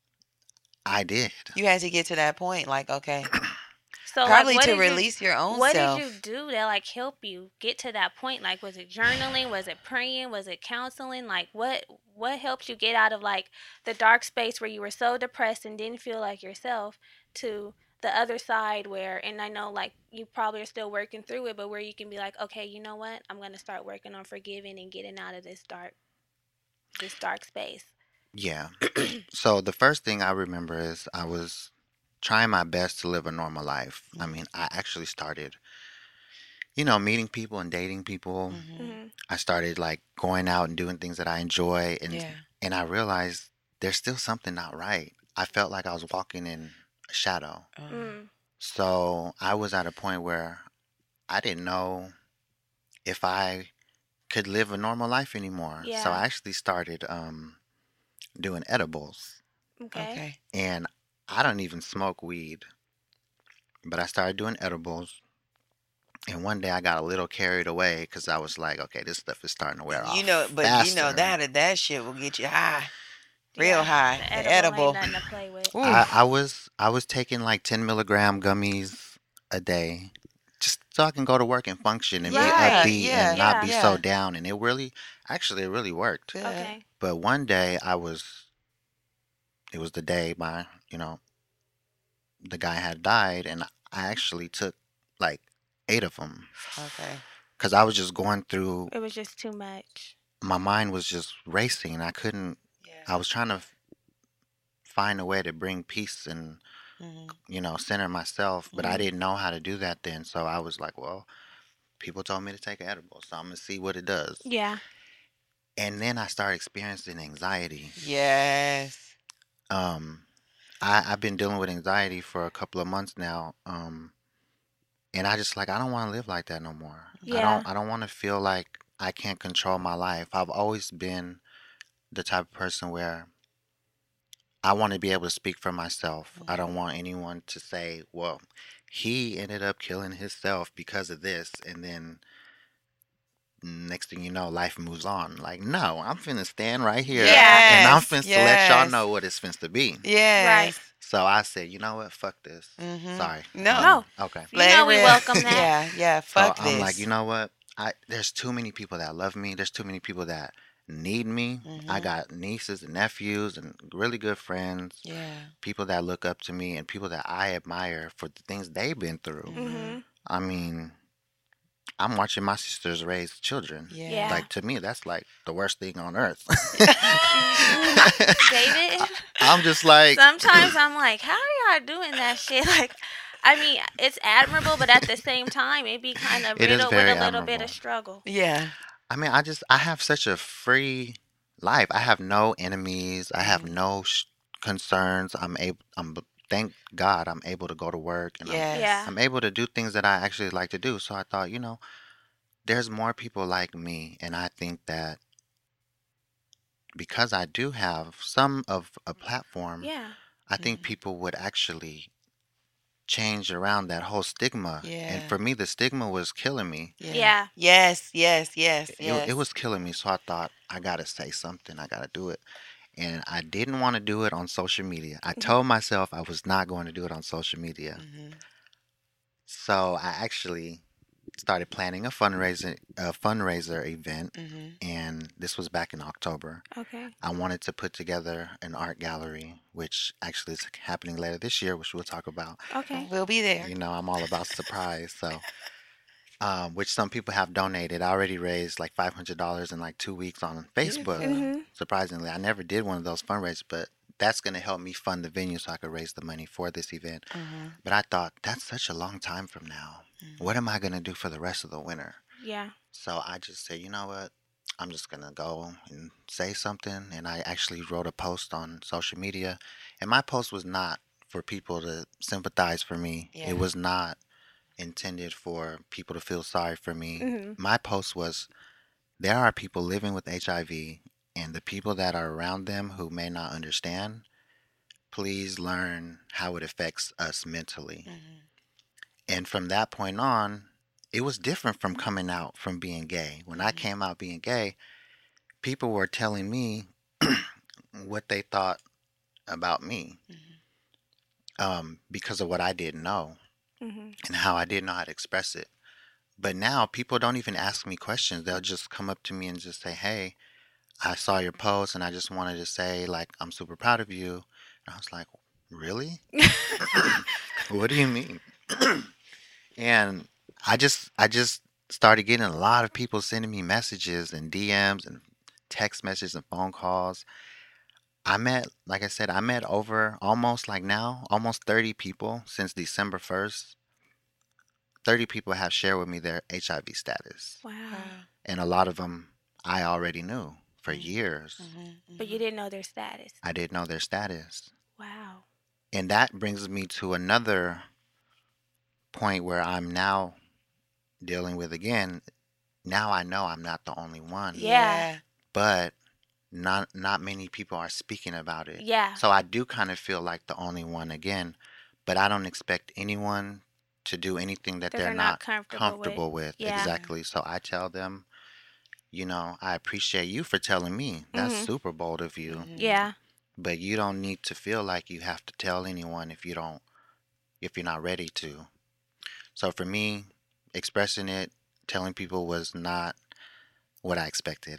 I did. You had to get to that point, like, okay. So like, Probably to release your own what did you self. do that like help you get to that point? Like, was it journaling? Was it praying? Was it counseling? Like, what helped you get out of like the dark space where you were so depressed and didn't feel like yourself to the other side where, and I know like you probably are still working through it, but where you can be like, okay, you know what? I'm gonna start working on forgiving and getting out of this dark space. Yeah. So the first thing I remember is I was trying my best to live a normal life. I mean, I actually started, meeting people and dating people. Mm-hmm. Mm-hmm. I started like going out and doing things that I enjoy, and Yeah. and I realized there's still something not right. I felt like I was walking in a shadow. Mm. So I was at a point where I didn't know if I could live a normal life anymore. So Yeah. I actually started doing edibles, Okay. Okay. and I don't even smoke weed, but I started doing edibles. And one day I got a little carried away because I was like, okay, this stuff is starting to wear You off know, but you know faster. that shit will get you high. Real Yeah. high. The The edible ain't edible. nothing to play with. Ooh. I was taking like 10 milligram gummies a day just so I can go to work and function and be Right. upbeat and Yeah. not Yeah. be so Yeah. down. And it really worked. Good. Okay. But one day it was the day the guy had died, and I actually took like 8 of them Okay. because I was just going through. It was just too much. My mind was just racing. I couldn't. I Yeah. was trying to find a way to bring peace and Mm-hmm. center myself, but I Mm-hmm. didn't know how to do that then. So I was like, well, people told me to take an edible, so I'm gonna see what it does. Yeah. And then I started experiencing anxiety. Yes. Um, I've been dealing with anxiety for a couple of months now. And I just like I don't want to live like that no more. Yeah. I don't want to feel like I can't control my life. I've always been the type of person where I want to be able to speak for myself. I don't want anyone to say, well, he ended up killing himself because of this, and then next thing you know, life moves on. Like, no, I'm finna stand right here and I'm Yes. finna to let y'all Yes. know what it's finna to be. Yes. So I said, you know what? Fuck this. Mm-hmm. Sorry. No. No. Okay. You know we Larry. welcome that. Yeah. Yeah. So Fuck I'm this. like, you know what? There's too many people that love me. There's too many people that need me. I Mhm. got nieces and nephews and really good friends, Yeah. people that look up to me and people that I admire for the things they've been through. Mm-hmm. I mean, I'm watching my sisters raise children. Yeah. Yeah. Like, to me, that's like the worst thing on earth. David, I'm just like, sometimes I'm like, how are y'all doing that shit? Like, I mean, it's admirable, but at the same time, it be kind of It is riddled with very a little bit admirable. of struggle. Yeah. I mean, I have such a free life. I have no enemies. I have no concerns. Thank God I'm able to go to work and Yes. Yeah. I'm able to do things that I actually like to do. So I thought, there's more people like me. And I think that because I do have some of a platform, Yeah. I think people would actually change around that whole stigma. And Yeah. for me, the stigma was killing me. Yeah. Yes, yes, yes, It yes. was killing me. So I thought, I got to say something. I got to do it. And I didn't want to do it on social media. I told myself I was not going to do it on social media. Mhm. So I actually started planning a fundraiser event, Mhm. and this was back in October. Okay. I wanted to put together an art gallery, which actually is happening later this year, which we'll talk about. Okay. We'll be there. You know, I'm all about surprise. So, which some people have donated. I already raised like $500 in like 2 weeks on Facebook. Beautiful. Surprisingly, I never did one of those fundraisers, but that's going to help me fund the venue so I could raise the money for this event. Mhm. But I thought, that's such a long time from now. What am I going to do for the rest of the winter? Yeah. So I just said, you know what? I'm just going to go and say something. And I actually wrote a post on social media. And my post was not for people to sympathize for me. Yeah. It was not intended for people to feel sorry for me. Mhm. My post was, there are people living with HIV, and the people that are around them who may not understand, please learn how it affects us mentally. Mhm. And from that point on, it was different from coming out from being gay. When I came out being gay, people were telling me what they thought about me, because of what I didn't know Mhm. and how I didn't know how to express it. But now people don't even ask me questions. They'll just come up to me and just say, "Hey, I saw your post and I just wanted to say, like, I'm super proud of you." And I was like, "Really? What do you mean?" And I just started getting a lot of people sending me messages and DMs and text messages and phone calls. Like I said, I met over almost like now, almost 30 people since December 1st. 30 people have shared with me their HIV status. Wow. Wow. And a lot of them I already knew for Mm. years. Mhm. But you didn't know their status. I didn't know their status. Wow. And that brings me to another point where I'm now dealing with again. Now I know I'm not the only one, Yeah. but not many people are speaking about it. Yeah. So I do kind of feel like the only one again, but I don't expect anyone to do anything that That they're they're not not comfortable with. Yeah. Exactly. So I tell them, I appreciate you for telling me. That's Mhm. super bold of you. Mhm. Yeah. But you don't need to feel like you have to tell anyone if you're not ready to. So for me, expressing it, telling people was not what I expected.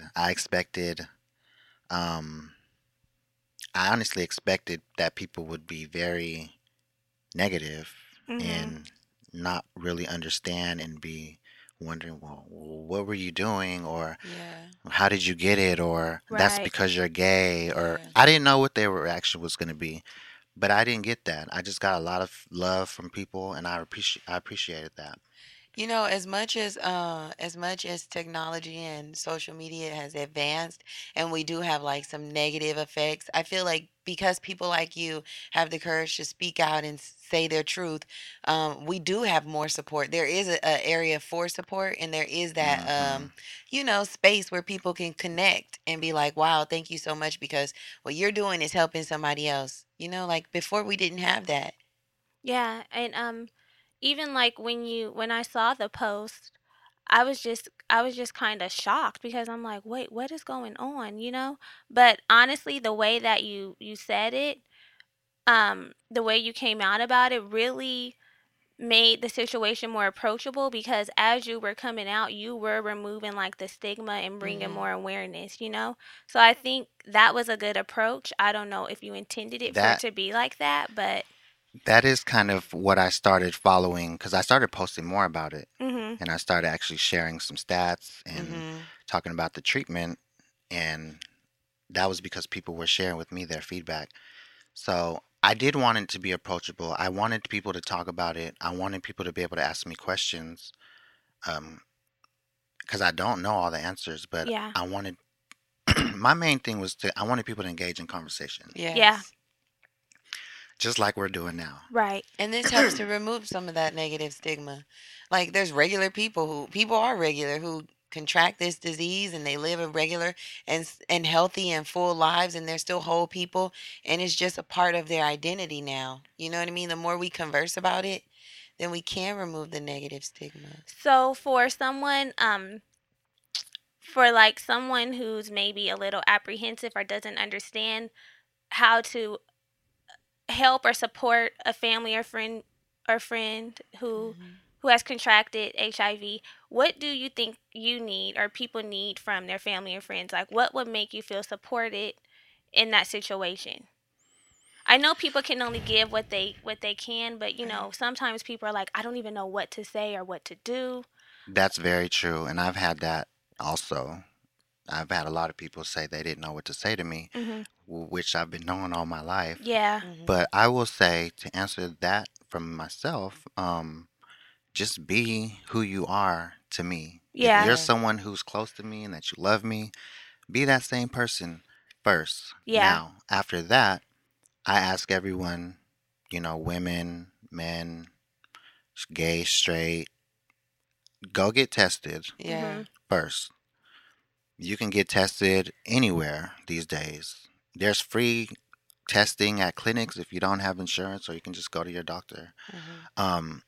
Um, I honestly expected that people would be very negative Mhm. and not really understand and be wondering, well, what were you doing? Or Yeah. how did you get it? Or that's Right. because you're gay? Or Yeah. I didn't know what their reaction was going to be. But I didn't get that. I just got a lot of love from people, and I appreciated that. As much as technology and social media has advanced, and we do have like some negative effects, I feel like because people like you have the courage to speak out and say their truth, we do have more support. There is a area for support, and there is that Hmm. space where people can connect and be like, "Wow, thank you so much," because what you're doing is helping somebody else. Like before we didn't have that. Yeah. And even like when I saw the post, I was just kind of shocked because I'm like, "Wait, what is going on?" But honestly, the way that you said it, the way you came out about it really made the situation more approachable because as you were coming out, you were removing like the stigma and bringing Hmm. more awareness. So I think that was a good approach. I don't know if you intended it for it That to be like that, but that is kind of what I started following because I started posting more about it, mhm. and I started actually sharing some stats and Hmm. talking about the treatment, and that was because people were sharing with me their feedback. So I did want it to be approachable. I wanted people to talk about it. I wanted people to be able to ask me questions, um, because I don't know all the answers, but Yeah. I wanted my main thing was I wanted people to engage in conversation, Yes. Yeah. just like we're doing now. Right. And this helps to remove some of that negative stigma. Like there's regular people are regular who contract this disease and they live a regular and healthy and full lives, and they're still whole people, and it's just a part of their identity now. You know what I mean? The more we converse about it, then we can remove the negative stigmas. So for like someone who's maybe a little apprehensive or doesn't understand how to help or support a family or friend who has contracted HIV, what do you think you need or people need from their family or friends? Like, what would make you feel supported in that situation? I know people can only give what they can, but sometimes people are like, I don't even know what to say or what to do. That's very true, and I've had that also. I've had a lot of people say they didn't know what to say to me, which I've been knowing all my life. Yeah. But I will say, to answer that from myself, just be who you are to me. Yeah. If you're someone who's close to me and that you love me, be that same person first. Yeah. Now, after that, I ask everyone, women, men, gay, straight, go get tested Yeah. first. You can get tested anywhere these days. There's free testing at clinics if you don't have insurance, or you can just go to your doctor. Um,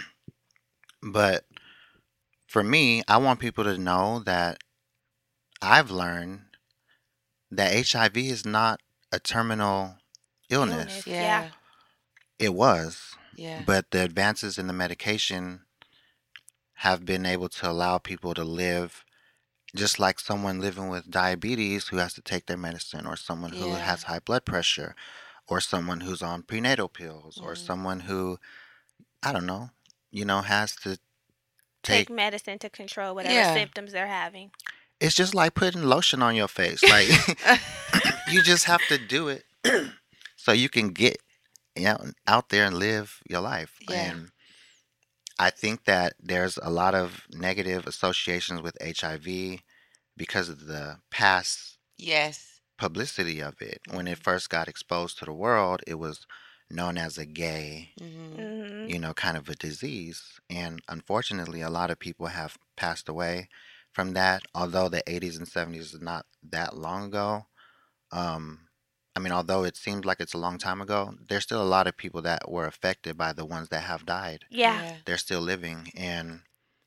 but for me, I want people to know that I've learned that HIV is not a terminal illness. Yeah. It was, Yeah. but the advances in the medication have been able to allow people to live just like someone living with diabetes who has to take their medicine, or someone who Yeah. has high blood pressure, or someone who's on prenatal pills, or someone who, I don't know, has to Take take. medicine to control whatever Yeah. symptoms they're having. It's just like putting lotion on your face. Like, you just have to do it so you can get out there and live your life. Yeah. And I think that there's a lot of negative associations with HIV because of the past Yes. publicity of it. When it first got exposed to the world, it was known as a gay, kind of a disease. And unfortunately, a lot of people have passed away from that. Although the 80s and 70s is not that long ago, although it seems like it's a long time ago, there's still a lot of people that were affected by the ones that have died. Yeah. They're still living, and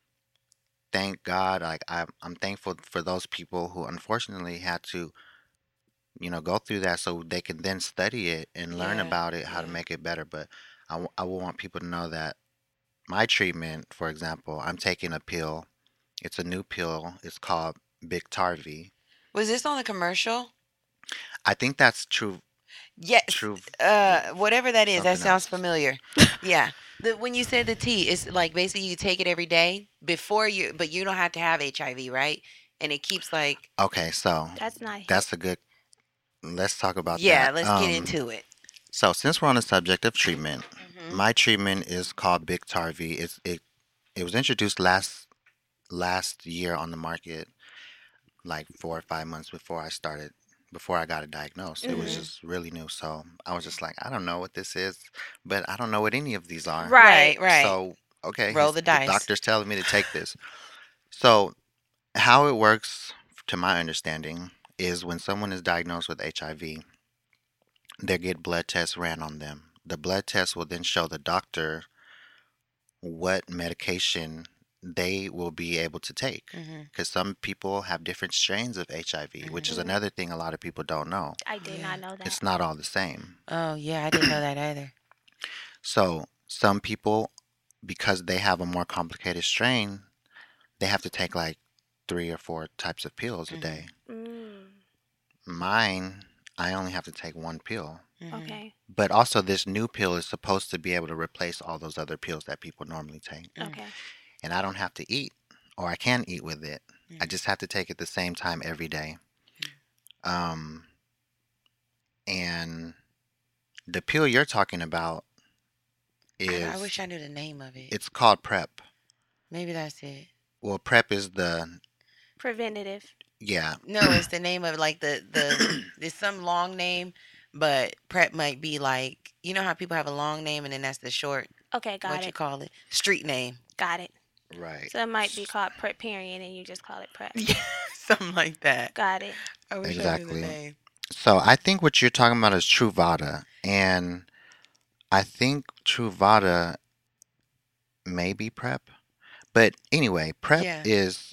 thank God, like I'm thankful for those people who unfortunately had to, go through that so they can then study it and learn Yeah. about it, how to Yeah. make it better. But I will want people to know that my treatment, for example, I'm taking a pill. It's a new pill. It's called Biktarvy. Was this on the commercial? I think that's true. Yes. True. Whatever that is, that Something sounds else. familiar. Yeah. When you said the tea, it's like basically you take it every day but you don't have to have HIV, right? And it keeps like. Okay, so That's nice. that's a good. Let's talk about Yeah, that. let's get into it. So since we're on the subject of treatment, Mhm. my treatment is called Biktarvy. It was introduced last year on the market, like 4 or 5 months before I got it diagnosed. It was Mhm. just really new. So I was just like, I don't know what this is, but I don't know what any of these are. Right. Right. So, okay, Roll the dice. doctor's telling me to take this. So how it works, to my understanding, is when someone is diagnosed with HIV, they get blood tests ran on them. The blood test will then show the doctor what medication they will be able to take. Mhm. Because some people have different strains of HIV, which is another thing a lot of people don't know. I did not know that. It's not all the same. Oh yeah, I didn't know that either. So some people, because they have a more complicated strain, they have to take like 3 or 4 types of pills a day. Mine, I only have to take one pill. Mhm. Okay. But also, this new pill is supposed to be able to replace all those other pills that people normally take. Okay. And I don't have to eat, or I can eat with it. I Mhm. just have to take it the same time every day. And the pill you're talking about I wish I knew the name of it. it's called PrEP. Maybe that's it. Well, PrEP is the, Preventative. yeah, No, it's the name of like the there's some long name, but PrEP might be like, you know how people have a long name and then that's the short, Okay, got what it. you call it, street name. Got it. Right. So it might be called Preparian and you just call it Prep. Something like that. Got it. I wish I knew the Exactly. name. So I think what you're talking about is Truvada, and I think Truvada may be prep. But anyway, prep Yeah. is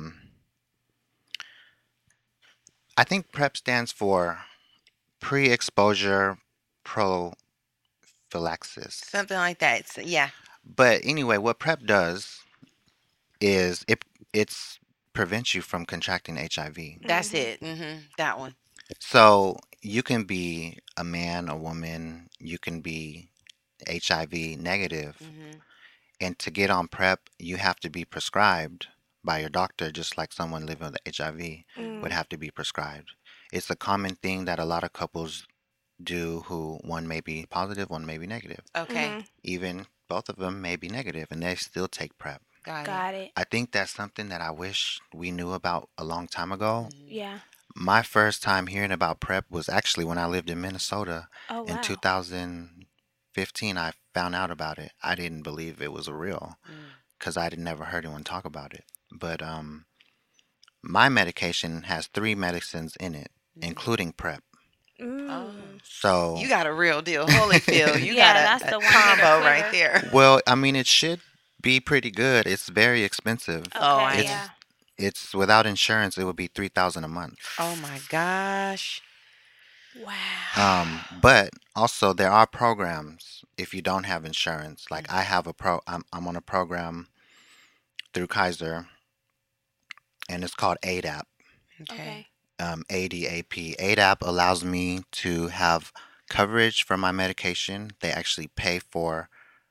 I think prep stands for pre-exposure prophylaxis. Something like that. Yeah. But anyway, what prep does is it's prevents you from contracting HIV. That's Mhm. it. That one. So you can be a man, a woman, you can be HIV negative, hmm and to get on PrEP, you have to be prescribed by your doctor, just like someone living with HIV would Mm. have to be prescribed. It's a common thing that a lot of couples do who one may be positive, one may be negative. Okay. Mhm. Even both of them may be negative and they still take PrEP. Got it. Got it. I think that's something that I wish we knew about a long time ago. Yeah. My first time hearing about PrEP was actually when I lived in Minnesota Oh in wow. 2015. I found out about it. I didn't believe it was real Mm. because I had never heard anyone talk about it. But my medication has 3 medicines in it, including PrEP. Oh. Mm. So You got a real deal. Holyfield. You Yeah, got that's a the one-hitter combo quitter. right there. well, I mean, it should be pretty good. It's very expensive. Okay. Oh, I It's know. Yeah. it's without insurance, it would be $3,000 a month. Oh my gosh. Wow. But also there are programs if you don't have insurance. Like Mm-hmm. I have I'm on a program through Kaiser, and it's called ADAP. Okay. Okay. ADAP. ADAP allows me to have coverage for my medication. They actually pay for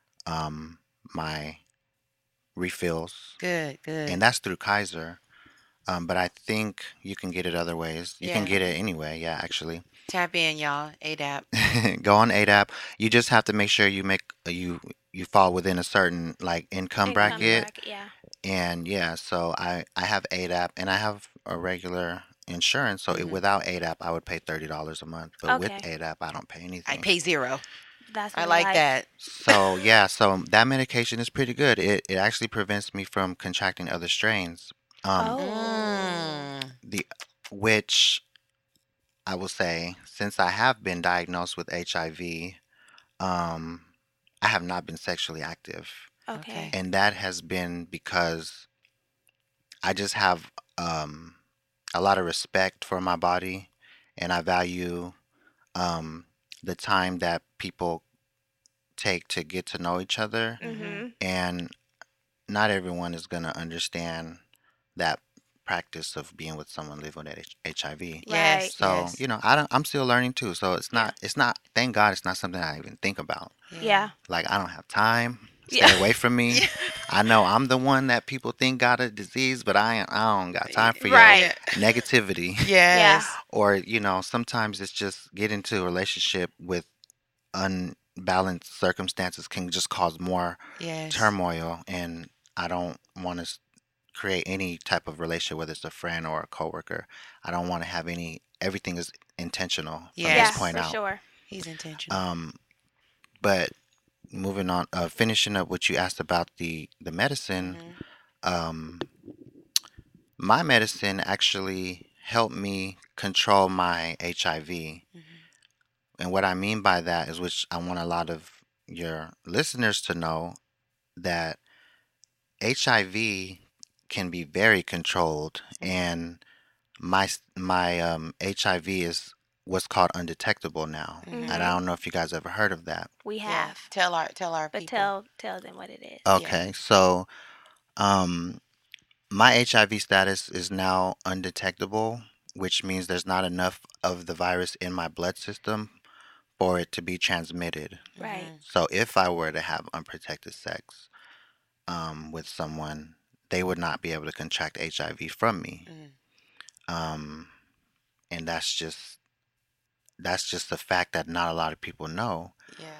my refills, Good. Good. and that's through Kaiser. But I think you can get it other ways. You can Yeah. get it anyway. Yeah, actually. Tap in, y'all. ADAP. Go on ADAP. You just have to make sure you fall within a certain like income bracket. Yeah. And yeah, so I have ADAP and I have a regular insurance. So Mhm. without ADAP, I would pay $30 a month. But with Okay. ADAP, I don't pay I anything. pay 0. That's I what like that. So yeah, so that medication is pretty good. It actually prevents me from contracting other strains. Oh. The which I will say, since I have been diagnosed with HIV, um, I have not been sexually active. Okay. And that has been because I just have a lot of respect for my body and I value um, the time that people take to get to know each other. Mhm. And not everyone is going to understand that practice of being with someone living with HIV. Yes. Right. So, Yes. you know, I'm still learning too. So it's not, thank God it's not something I even think about. Yeah. Like, I don't have time. Stay Yeah. away from me. Yeah. I know I'm the one that people think got a disease, but I don't got time for Right. your negativity. Yes. Or, you know, sometimes it's just get into a relationship with unbalanced circumstances can just cause more Yes. turmoil. And I don't want to create any type of relationship, whether it's a friend or a coworker. I don't want to have everything is intentional from Yes. this point for out. sure. He's intentional. But moving on, finishing up what you asked about the medicine, Mhm. my medicine actually helped me control my HIV. Mhm. And what I mean by that is, which I want a lot of your listeners to know, that HIV can be very controlled, and my HIV is what's called undetectable now. Mhm. And I don't know if you guys ever heard of that. We Yeah. have. Tell our But people. tell them what it is. Okay, so my HIV status is now undetectable, which means there's not enough of the virus in my blood system for it to be transmitted. Right. Mhm. So if I were to have unprotected sex with someone, they would not be able to contract HIV from me. Mhm. And that's just a fact that not a lot of people know. Yeah.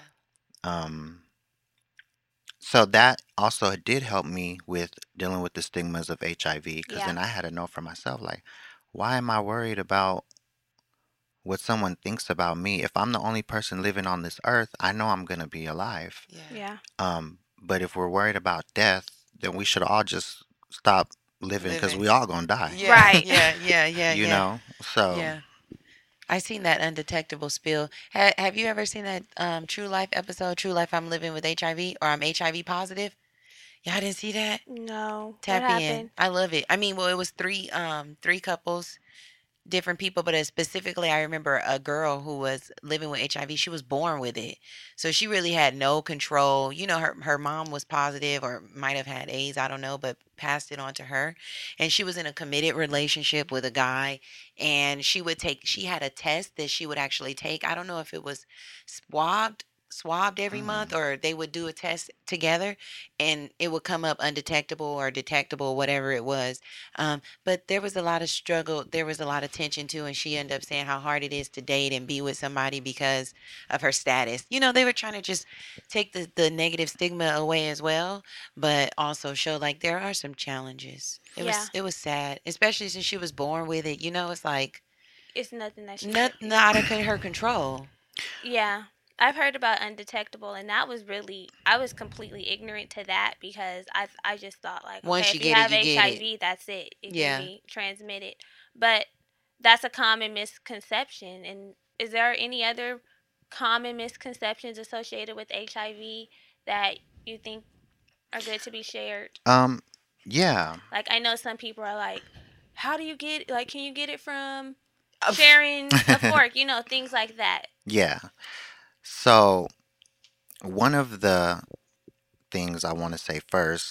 So that also did help me with dealing with the stigmas of HIV, because Yeah. then I had to know for myself, like, why am I worried about what someone thinks about me? If I'm the only person living on this earth, I know I'm going to be alive. Yeah. Yeah. But if we're worried about death, then we should all just stop living because Living. we all gonna die. Yeah, Right. You know. So yeah. I seen that undetectable spill. Have you ever seen that True Life episode? True Life, I'm living with HIV, or I'm HIV positive. Y'all didn't see that? No. What Tap in. happened? I love it. I mean, well, it was three couples, different people, but specifically, I remember a girl who was living with HIV. She was born with it, so she really had no control. You know, her mom was positive, or might have had AIDS. I don't know, but passed it on to her, and she was in a committed relationship with a guy, and she had a test that she would actually take. I don't know if it was swabbed every month, mm, or they would do a test together, and it would come up undetectable or detectable, whatever it was. But there was a lot of struggle. There was a lot of tension too. And she ended up saying how hard it is to date and be with somebody because of her status. You know, they were trying to just take the negative stigma away as well, but also show like there are some challenges. Yeah. It was sad, especially since she was born with it. You know, it's like It's nothing that she not out of her control. Yeah. I've heard about undetectable, and that was really, I was completely ignorant to that because I just thought, like, Once okay, you if you get it, have you get it. HIV, that's it. It Yeah. can be transmitted. But that's a common misconception. And is there any other common misconceptions associated with HIV that you think are good to be shared? yeah. Like, I know some people are like, how do you get, like, can you get it from Uh, sharing a fork? You know, things like that. Yeah. So one of the things I want to say first,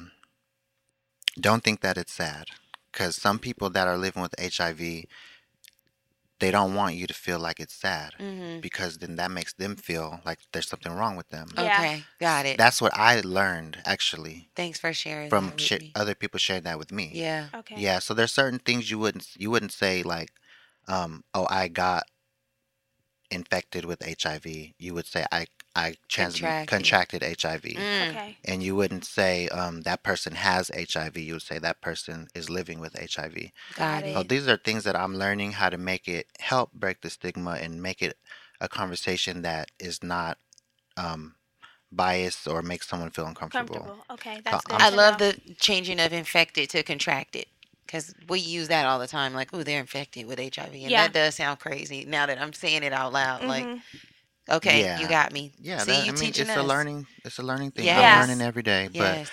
don't think that it's sad, because some people that are living with HIV, they don't want you to feel like it's sad, Mm-hmm. because then that makes them feel like there's something wrong with them. Yeah. Okay, got it. That's what I learned actually Thanks for sharing from that with me. other people sharing that with me. Yeah. Okay. Yeah, so there's certain things you wouldn't say like, oh, I got infected with HIV. You would say I contracted HIV. Mm. Okay. And you wouldn't say that person has HIV. You would say that person is living with HIV. Got Got So it. these are things that I'm learning how to make it help break the stigma and make it a conversation that is not um, biased or make someone feel uncomfortable. Comfortable. Okay, that's So good. I to love know. the changing of infected to contracted, because we use that all the time. Like, oh, they're infected with HIV, and Yeah. that does sound crazy. Now that I'm saying it out loud, like, Mhm. okay, you Yeah, got me. yeah. See, you teaching It's us. a learning thing. I'm Yes. learning every day. But Yes.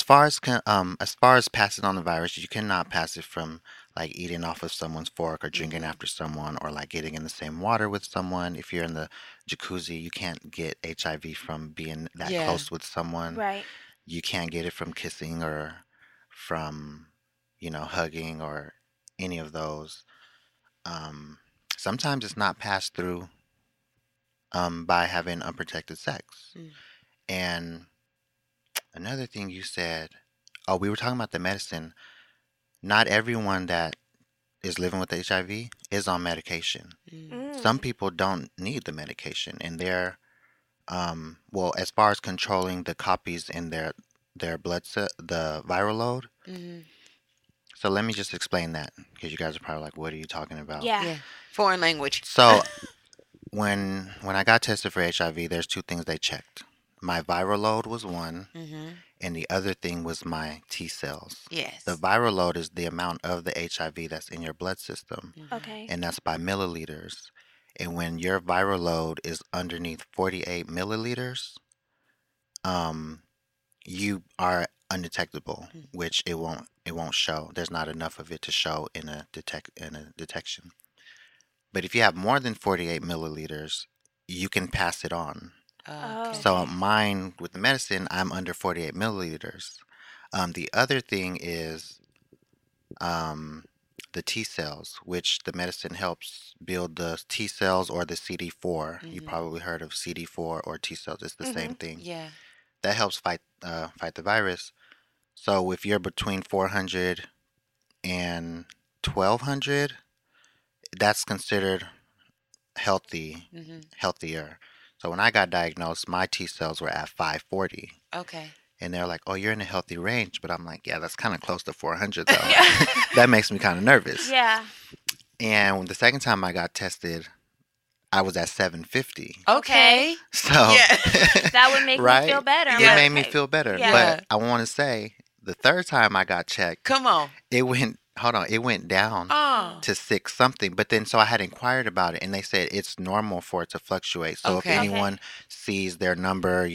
as far as passing on the virus, you cannot pass it from like eating off of someone's fork or drinking Mhm. after someone or like getting in the same water with someone. If you're in the jacuzzi, you can't get HIV from being that Yeah. close with someone. Right. You can't get it from kissing or from, hugging or any of those. Um, Sometimes it's not passed through by having unprotected sex. Mm. And another thing you said, oh, we were talking about the medicine. Not everyone that is living with HIV is on medication. Mm. Some Mm. people don't need the medication, and they're well, as far as controlling the copies in their the viral load. Mhm. So let me just explain that, because you guys are probably like, "What are you talking about?" Yeah. Yeah. Foreign language. So when I got tested for HIV, there's two things they checked. My viral load was one, Mhm. and the other thing was my T cells. Yes. The viral load is the amount of the HIV that's in your blood system, Mhm. Okay. and that's by milliliters. And when your viral load is underneath 48 milliliters, um, you are undetectable, Mm. which it won't show. There's not enough of it to show in a detection. But if you have more than 48 milliliters, you can pass it on. Oh, Okay. So okay. mine with the medicine, I'm under 48 milliliters. The other thing is um, the T cells, which the medicine helps build the T cells or the CD4. You Mhm. probably heard of CD4 or T cells. It's the same thing. Yeah. That helps fight the virus. So if you're between 400 and 1200, that's considered Mhm. healthier. So when I got diagnosed, my T cells were at 540. Okay. And they're like, "Oh, you're in a healthy range." But I'm like, "Yeah, that's kind of close to 400 though." Yeah. That makes me kind of nervous. Yeah. And the second time I got tested, I was at 750. Okay. So Yeah. That would make me right? feel better. I'm It like, made me okay. feel better. Yeah. But I want to say the third time I got checked, Come on. it went it went down Oh. to 6 something. But then so I had inquired about it and they said it's normal for it to fluctuate. So Okay. if anyone sees their number,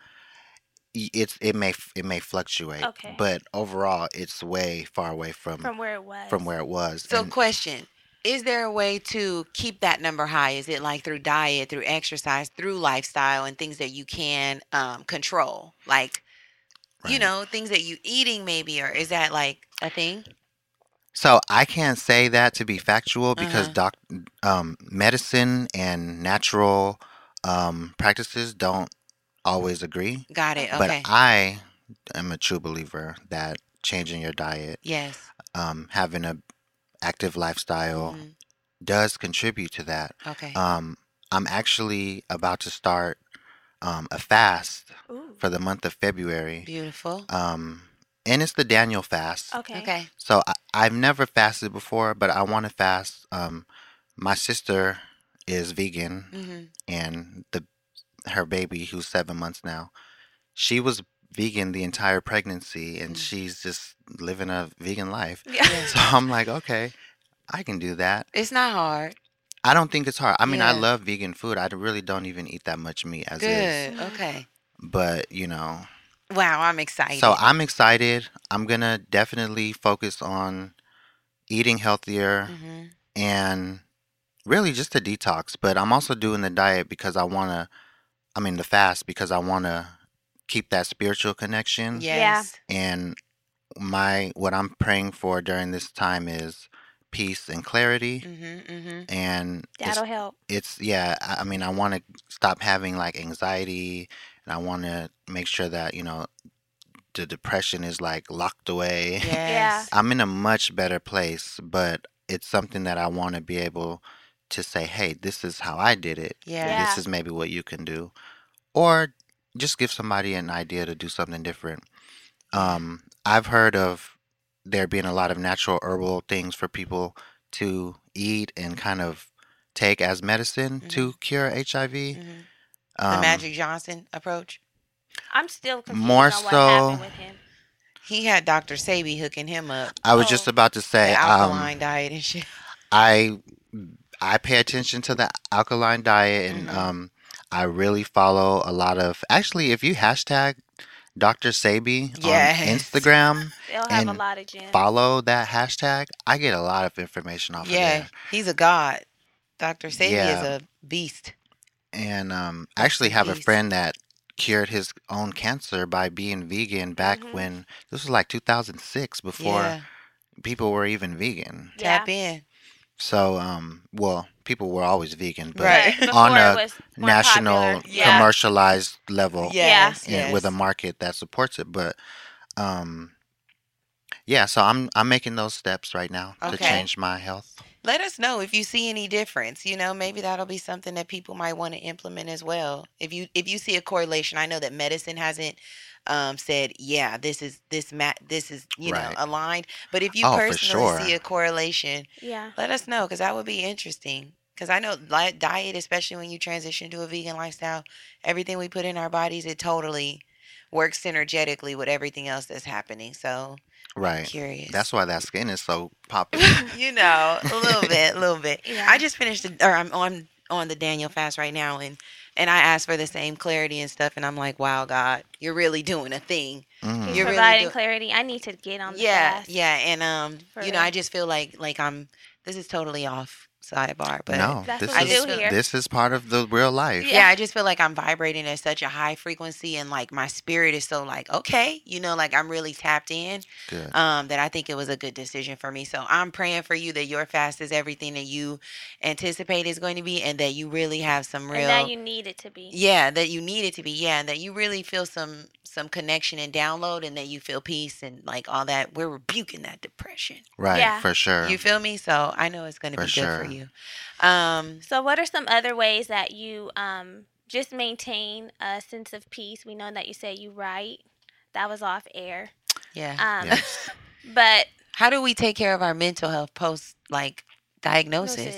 it may fluctuate. Okay. But overall it's way far away From where it was. from where it was. So, And question. Is there a way to keep that number high? Is it like through diet, through exercise, through lifestyle, and things that you can control? Like, right. things that you eating maybe, or is that like a thing? So I can't say that to be factual because Uh-huh. medicine and natural practices don't always agree. Got it. But Okay. I am a true believer that changing your diet, Yes. having a active lifestyle Mhm. does contribute to that. Okay. I'm actually about to start a fast Ooh. for the month of February. Beautiful. And it's the Daniel fast. Okay. Okay. So I've never fasted before, but I want to fast. My sister is vegan, Mm-hmm. and her baby, who's 7 months now, she was vegan the entire pregnancy, and Mm. she's just living a vegan life. Yeah. Yeah. So I'm like, okay, I can do that. It's not hard. I don't think it's hard. I mean, I Yeah. love vegan food. I really don't even eat that much meat as is. Good. Mhm. Okay. But, Wow, I'm excited. so I'm excited. I'm going to definitely focus on eating healthier Mm-hmm. and really just a detox. But I'm also doing the diet because the fast because I want to keep that spiritual connection. Yes. And what I'm praying for during this time is peace and clarity. Mm-hmm. Mm-hmm. And That'll help. I want to stop having like anxiety, and I want to make sure that, the depression is like locked away. Yes. I'm in a much better place, but it's something that I want to be able to say, hey, this is how I did it. Yeah. This is maybe what you can do. Or just give somebody an idea to do something different. I've heard of there being a lot of natural herbal things for people to eat and kind of take as medicine to cure HIV. Mm-hmm. The Um, Magic Johnson approach. I'm still confused More on what so- happened with him. He had Dr. Sabi hooking him up. I was Oh. just about to The say, alkaline diet and shit. I pay attention to the alkaline diet, and Mhm. I really follow a lot of. Actually, if you hashtag Dr. Sabi Yes. on Instagram, They'll have a and lot of gems. follow that hashtag, I get a lot of information off of Yeah, there. he's a god. Dr. Sabi Yeah. is a beast. And I Rest actually in have a peace. friend that cured his own cancer by being vegan back Mhm. when this was like 2006, before Yeah, people were even vegan. Yeah. tap in. So, well, people were always vegan, but Right. But on before a it was more national popular. Yeah. commercialized level, Yes, and yes. with a market that supports it. But yeah, so I'm making those steps right now to Okay. change my health. Let us know if you see any difference. Maybe that'll be something that people might want to implement as well. If you see a correlation, I know that medicine hasn't said, yeah, this is Right. aligned. But if you Oh, for personally see sure. a correlation, Yeah. let us know, because that would be interesting. Because I know diet, especially when you transition to a vegan lifestyle, everything we put in our bodies, it totally works synergetically with everything else that's happening. So Right. curious. That's why that skin is so popular. A little bit. Yeah. I just finished, I'm on the Daniel fast right now, and I asked for the same clarity and stuff, and I'm like, wow, God, you're really doing a thing. He's Mm. You're really providing do- clarity. I need to get on the Yeah, fast. yeah, and For I real. just feel like this is totally off sidebar, but No, That's this what we is do here. this is part of the real life. Yeah. yeah, I just feel like I'm vibrating at such a high frequency, and like my spirit is so like, okay, like I'm really tapped in. Good. That I think it was a good decision for me. So I'm praying for you that your fast is everything that you anticipate is going to be, and that you really have some real, And that you need it to be. yeah, that you need it to be, yeah, and that you really feel some connection and download, and that you feel peace and like all that. We're rebuking that depression. Right, Yeah. for sure. You feel me? So I know it's going to For be good sure. for you. So, what are some other ways that you just maintain a sense of peace? We know that you say you write. That was off air. Yeah. Yes. But How do we take care of our mental health post like diagnosis? Diagnosis.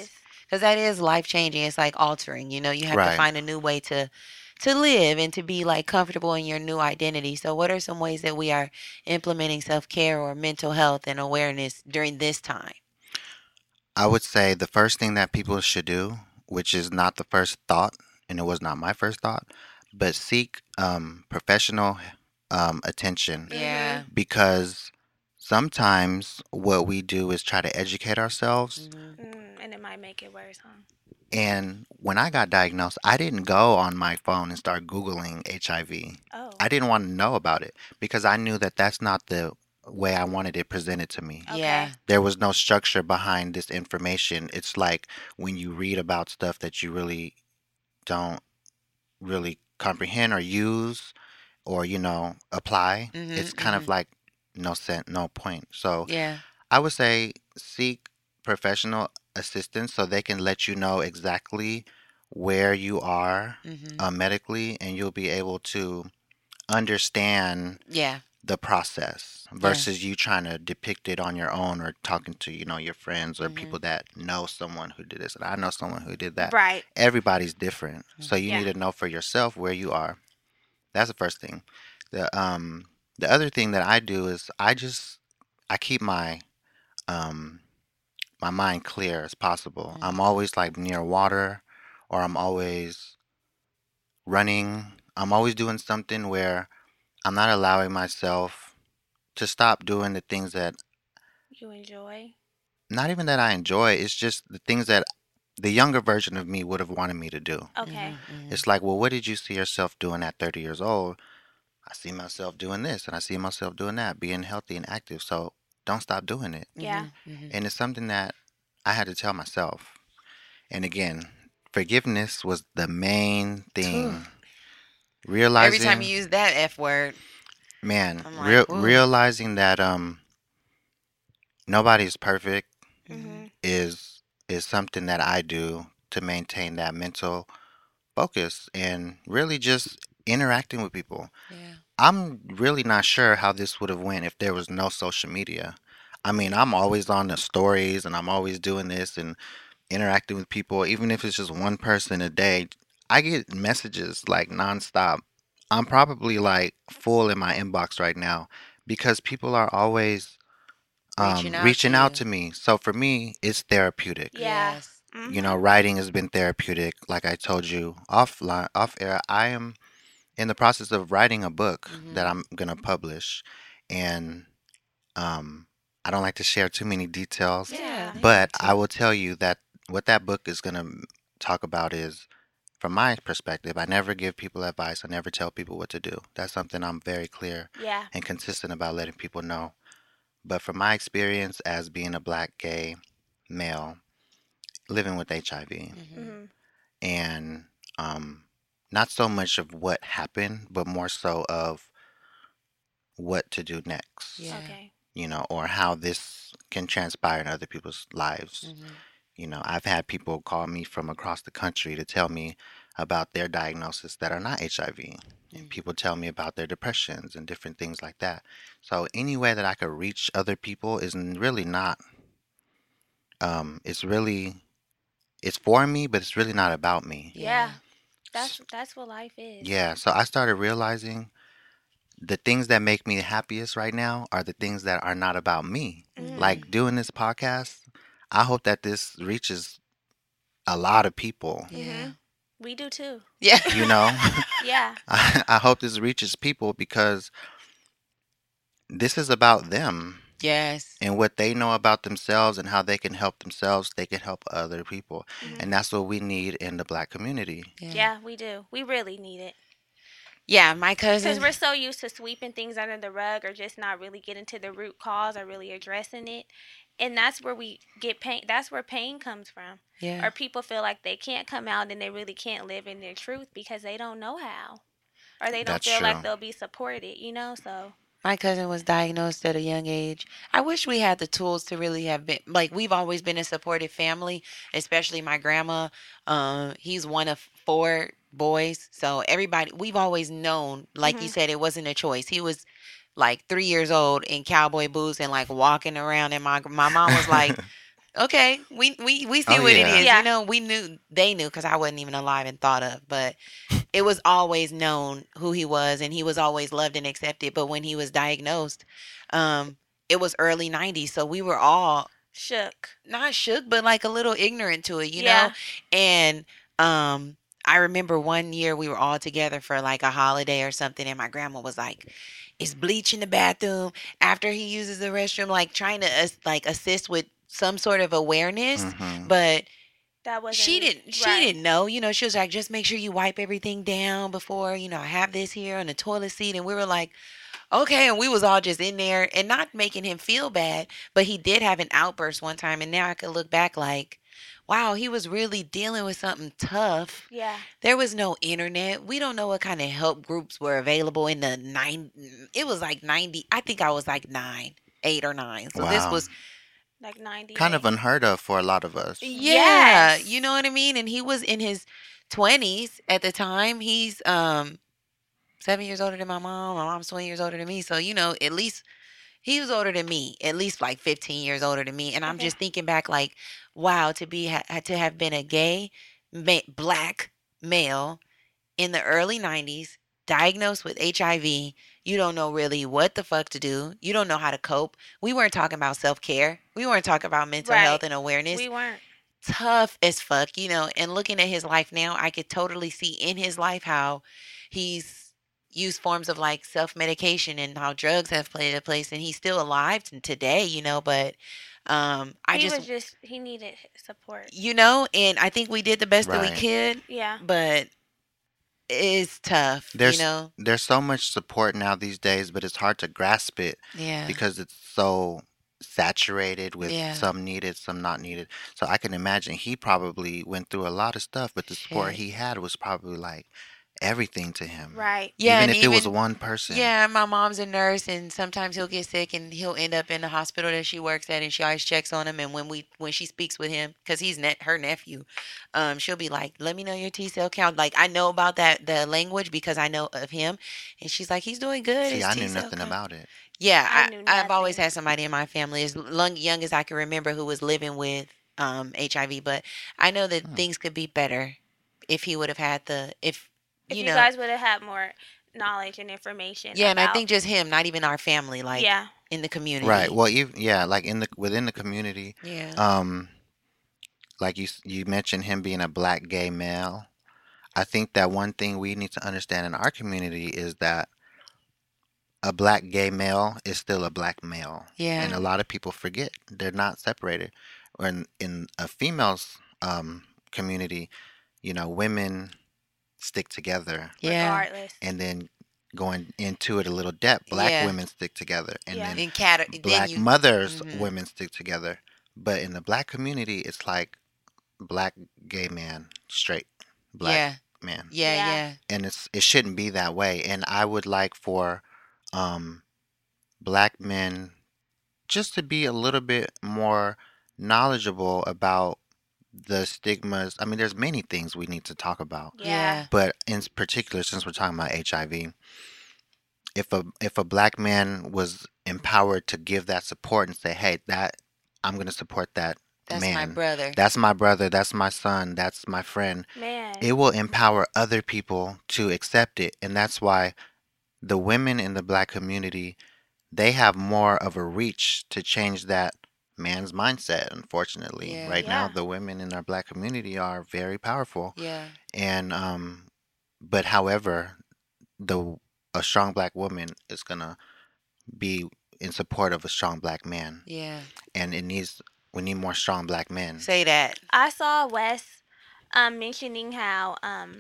because that is life changing. It's like altering. You know, you have to Right. find a new way to live and to be like comfortable in your new identity. So, what are some ways that we are implementing self care or mental health and awareness during this time? I would say the first thing that people should do, which is not the first thought, and it was not my first thought, but seek professional attention, Yeah. because sometimes what we do is try to educate ourselves. And it might make it worse, huh? And when I got diagnosed, I didn't go on my phone and start Googling HIV. Oh, I didn't want to know about it because I knew that that's not the way I wanted it presented to me. Yeah. okay. There was no structure behind this information. It's like when you read about stuff that you really don't really comprehend or use or, apply, Mhm, it's kind of mhm. like no sense, no point. So Yeah. I would say seek professional assistance so they can let you know exactly where you are Mhm. medically, and you'll be able to understand Yeah. the process Yeah. versus you trying to depict it on your own or talking to, your friends or people Mhm. that know someone who did this. And I know someone who did that. Right. Everybody's different. So you Yeah. need to know for yourself where you are. That's the first thing. The other thing that I do is I keep um my mind clear as possible. I'm always like near water, or I'm always running. I'm always doing something where I'm not allowing myself to stop doing the things that, You enjoy. not even that I enjoy, it's just the things that the younger version of me would have wanted me to do. Okay. It's like, well, what did you see yourself doing at 30 years old? I see myself doing this and I see myself doing that, being healthy and active. So don't stop doing it. Yeah. And it's something that I had to tell myself. And again, forgiveness was the main thing. Every Realizing, time you use that F word, man, I'm like, whoa. realizing that nobody's perfect Mm-hmm. is something that I do to maintain that mental focus and really just interacting with people. Yeah. I'm really not sure how this would have went if there was no social media. I mean, I'm always on the stories and I'm always doing this and interacting with people, even if it's just one person a day. I get messages like nonstop. I'm probably like full in my inbox right now because people are always reaching out to me. So for me, it's therapeutic. Yeah. Yes. Mm-hmm. Writing has been therapeutic. Like I told you offline, off air, I am in the process of writing a book that I'm gonna publish, and um, I don't like to share too many details, Yeah. but I will tell you that what that book is gonna talk about is, from my perspective, I never give people advice. I never tell people what to do. That's something I'm very clear Yeah. and consistent about letting people know. But from my experience as being a black gay male living with HIV, Mm-hmm. and um, not so much of what happened, but more so of what to do next, Yeah. Okay. or how this can transpire in other people's lives. I've had people call me from across the country to tell me about their diagnosis that are not HIV. And people tell me about their depressions and different things like that. So any way that I could reach other people is really not, it's really, it's for me, but it's really not about me. Yeah. That's what life is. Yeah, so I started realizing the things that make me happiest right now are the things that are not about me. Like doing this podcast, I hope that this reaches a lot of people. Yeah. We do too. Yeah. You know, Yeah. I hope this reaches people because this is about them Yes. and what they know about themselves and how they can help themselves, they can help other people. And that's what we need in the black community. Yeah, we do. We really need it. Yeah, my cousin. Because we're so used to sweeping things under the rug or just not really getting to the root cause or really addressing it. And that's where we get pain. That's where pain comes from. Yeah. Or people feel like they can't come out and they really can't live in their truth because they don't know how. Or they don't That's feel like true. they'll be supported, So, My cousin was diagnosed at a young age. I wish we had the tools to really have been like we've always been a supportive family, especially my grandma. He's one of 4 boys, so everybody we've always known. Like you said, it wasn't a choice. He was like 3 years old in cowboy boots and like walking around, and my mom was like, Okay, we see Oh what it yeah. is. Yeah. You know, they knew because I wasn't even alive and thought of, but it was always known who he was, and he was always loved and accepted. But when he was diagnosed, um, it was early '90s, so we were all Shook. not shook, but like a little ignorant to it, you know. Yeah. And um, I remember one year we were all together for like a holiday or something, and my grandma was like, "Is bleach in the bathroom after he uses the restroom?" Like trying to like assist with some sort of awareness, Hmm. but That wasn't she right. didn't know. You know, she was like, "Just make sure you wipe everything down before, you know, I have this here on the toilet seat." And we were like, okay, and we was all just in there and not making him feel bad, but he did have an outburst one time, and now I could look back like, wow, he was really dealing with something tough. Yeah. There was no internet. We don't know what kind of help groups were available in the it was like 90. I think I was like 9, 8 or 9. So this Wow. was Like 90. Kind of unheard of for a lot of us. yeah, Yes. you know what I mean? And he was in his 20s at the time. He's 7 years older than my mom. My mom's 20 years older than me. So, you know, at least he was older than me, at least like 15 years older than me. And I'm Okay. just thinking back, like, wow, to have been a gay black male in the early 90s, diagnosed with HIV. You don't know really what the fuck to do. You don't know how to cope. We weren't talking about self care. We weren't talking about mental Right. health and awareness. We weren't. Tough as fuck, you know. And looking at his life now, I could totally see in his life how he's used forms of like self medication and how drugs have played a place, and he's still alive today, you know. But I He just, was just, he needed support. you know, and I think we did the best that we Right. could, Yeah. but it's tough, you There's know. there's so much support now these days, but it's hard to grasp it Yeah, because it's so saturated with yeah, some needed, some not needed. So I can imagine he probably went through a lot of stuff, but the support shit. he had was probably like everything to him. Right. Yeah, Even and if it was even one person. yeah, my mom's a nurse, and sometimes he'll get sick, and he'll end up in the hospital that she works at, and she always checks on him. And when she speaks with him, because he's her nephew, she'll be like, "Let me know your T cell count." Like I know about the language because I know of him, and she's like, "He's doing good." See, His I T knew cell nothing count. about it. Yeah, I knew I've always nothing. had somebody in my family as young as I can remember who was living with HIV, but I know that Hmm. things could be better if he would have had if If you you know. guys would have had more knowledge and information Yeah, and I about. think just him, not even our family, like Yeah. in the community. Right. Well, even yeah, like within the community, Yeah. um, like you mentioned him being a black gay male. I think that one thing we need to understand in our community is that a black gay male is still a black male. Yeah. And a lot of people forget they're not separated. Or in a female's community, you know, women stick together. Yeah. Regardless. And then going into it a little depth, black Yeah. women stick together. And Yeah. then In cat then black you mothers, Mhm. women stick together. But in the black community, it's like black gay man, straight black Yeah. man. Yeah, Yeah. yeah. And it shouldn't be that way. And I would like for um, black men just to be a little bit more knowledgeable about the stigmas. I mean, there's many things we need to talk about, Yeah. but in particular, since we're talking about HIV, if a black man was empowered to give that support and say, "Hey, that I'm going to support that That's my man. brother. That's my brother. That's my son. That's my friend." Man. It will empower other people to accept it, and that's why the women in the black community, they have more of a reach to change that man's mindset. Unfortunately, Yeah. right now Yeah. the women in our black community are very powerful, Yeah. and but however, the a strong black woman is gonna be in support of a strong black man, Yeah. and we need more strong black men. Say that. I saw Wes mentioning how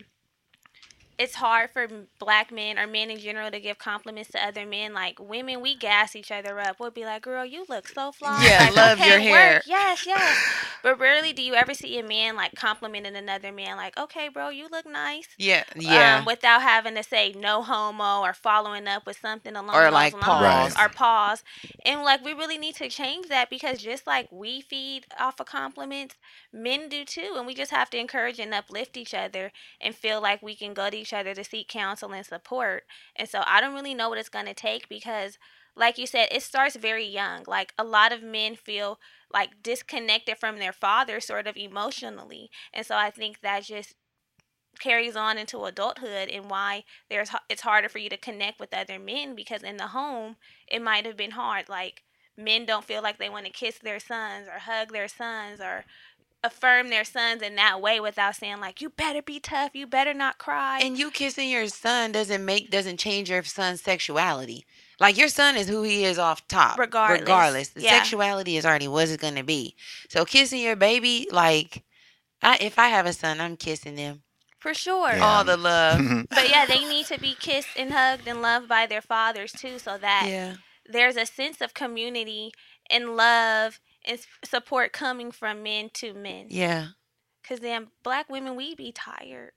it's hard for black men or men in general to give compliments to other men. Like women, we gas each other up. We'll be like, "Girl, you look so fly." Yeah, Like, love okay, your hair. work. Yes, yes. But rarely do you ever see a man like complimenting another man, like, "Okay, bro, you look nice." Yeah. Yeah. Without having to say no homo or following up with something along Or those like lines, pause. or pause. And like we really need to change that because just like we feed off of compliments, men do too, and we just have to encourage and uplift each other and feel like we can go to each other to seek counsel and support. And so I don't really know what it's going to take because like you said, it starts very young. Like a lot of men feel like disconnected from their father sort of emotionally. And so I think that just carries on into adulthood, and why it's harder for you to connect with other men, because in the home it might have been hard. Like men don't feel like they want to kiss their sons or hug their sons or affirm their sons in that way without saying like, you better be tough, you better not cry. And you kissing your son doesn't change your son's sexuality. Like your son is who he is off top. Regardless. The Yeah. sexuality is already what it's gonna be. So kissing your baby, like if I have a son, I'm kissing him. For sure. Yeah. All the love. But yeah, they need to be kissed and hugged and loved by their fathers too, so that Yeah. there's a sense of community and love and support coming from men to men. Yeah. Because then black women, we be tired.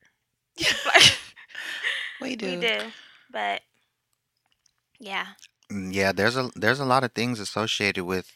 We do. We do. But yeah. Yeah, there's a lot of things associated with,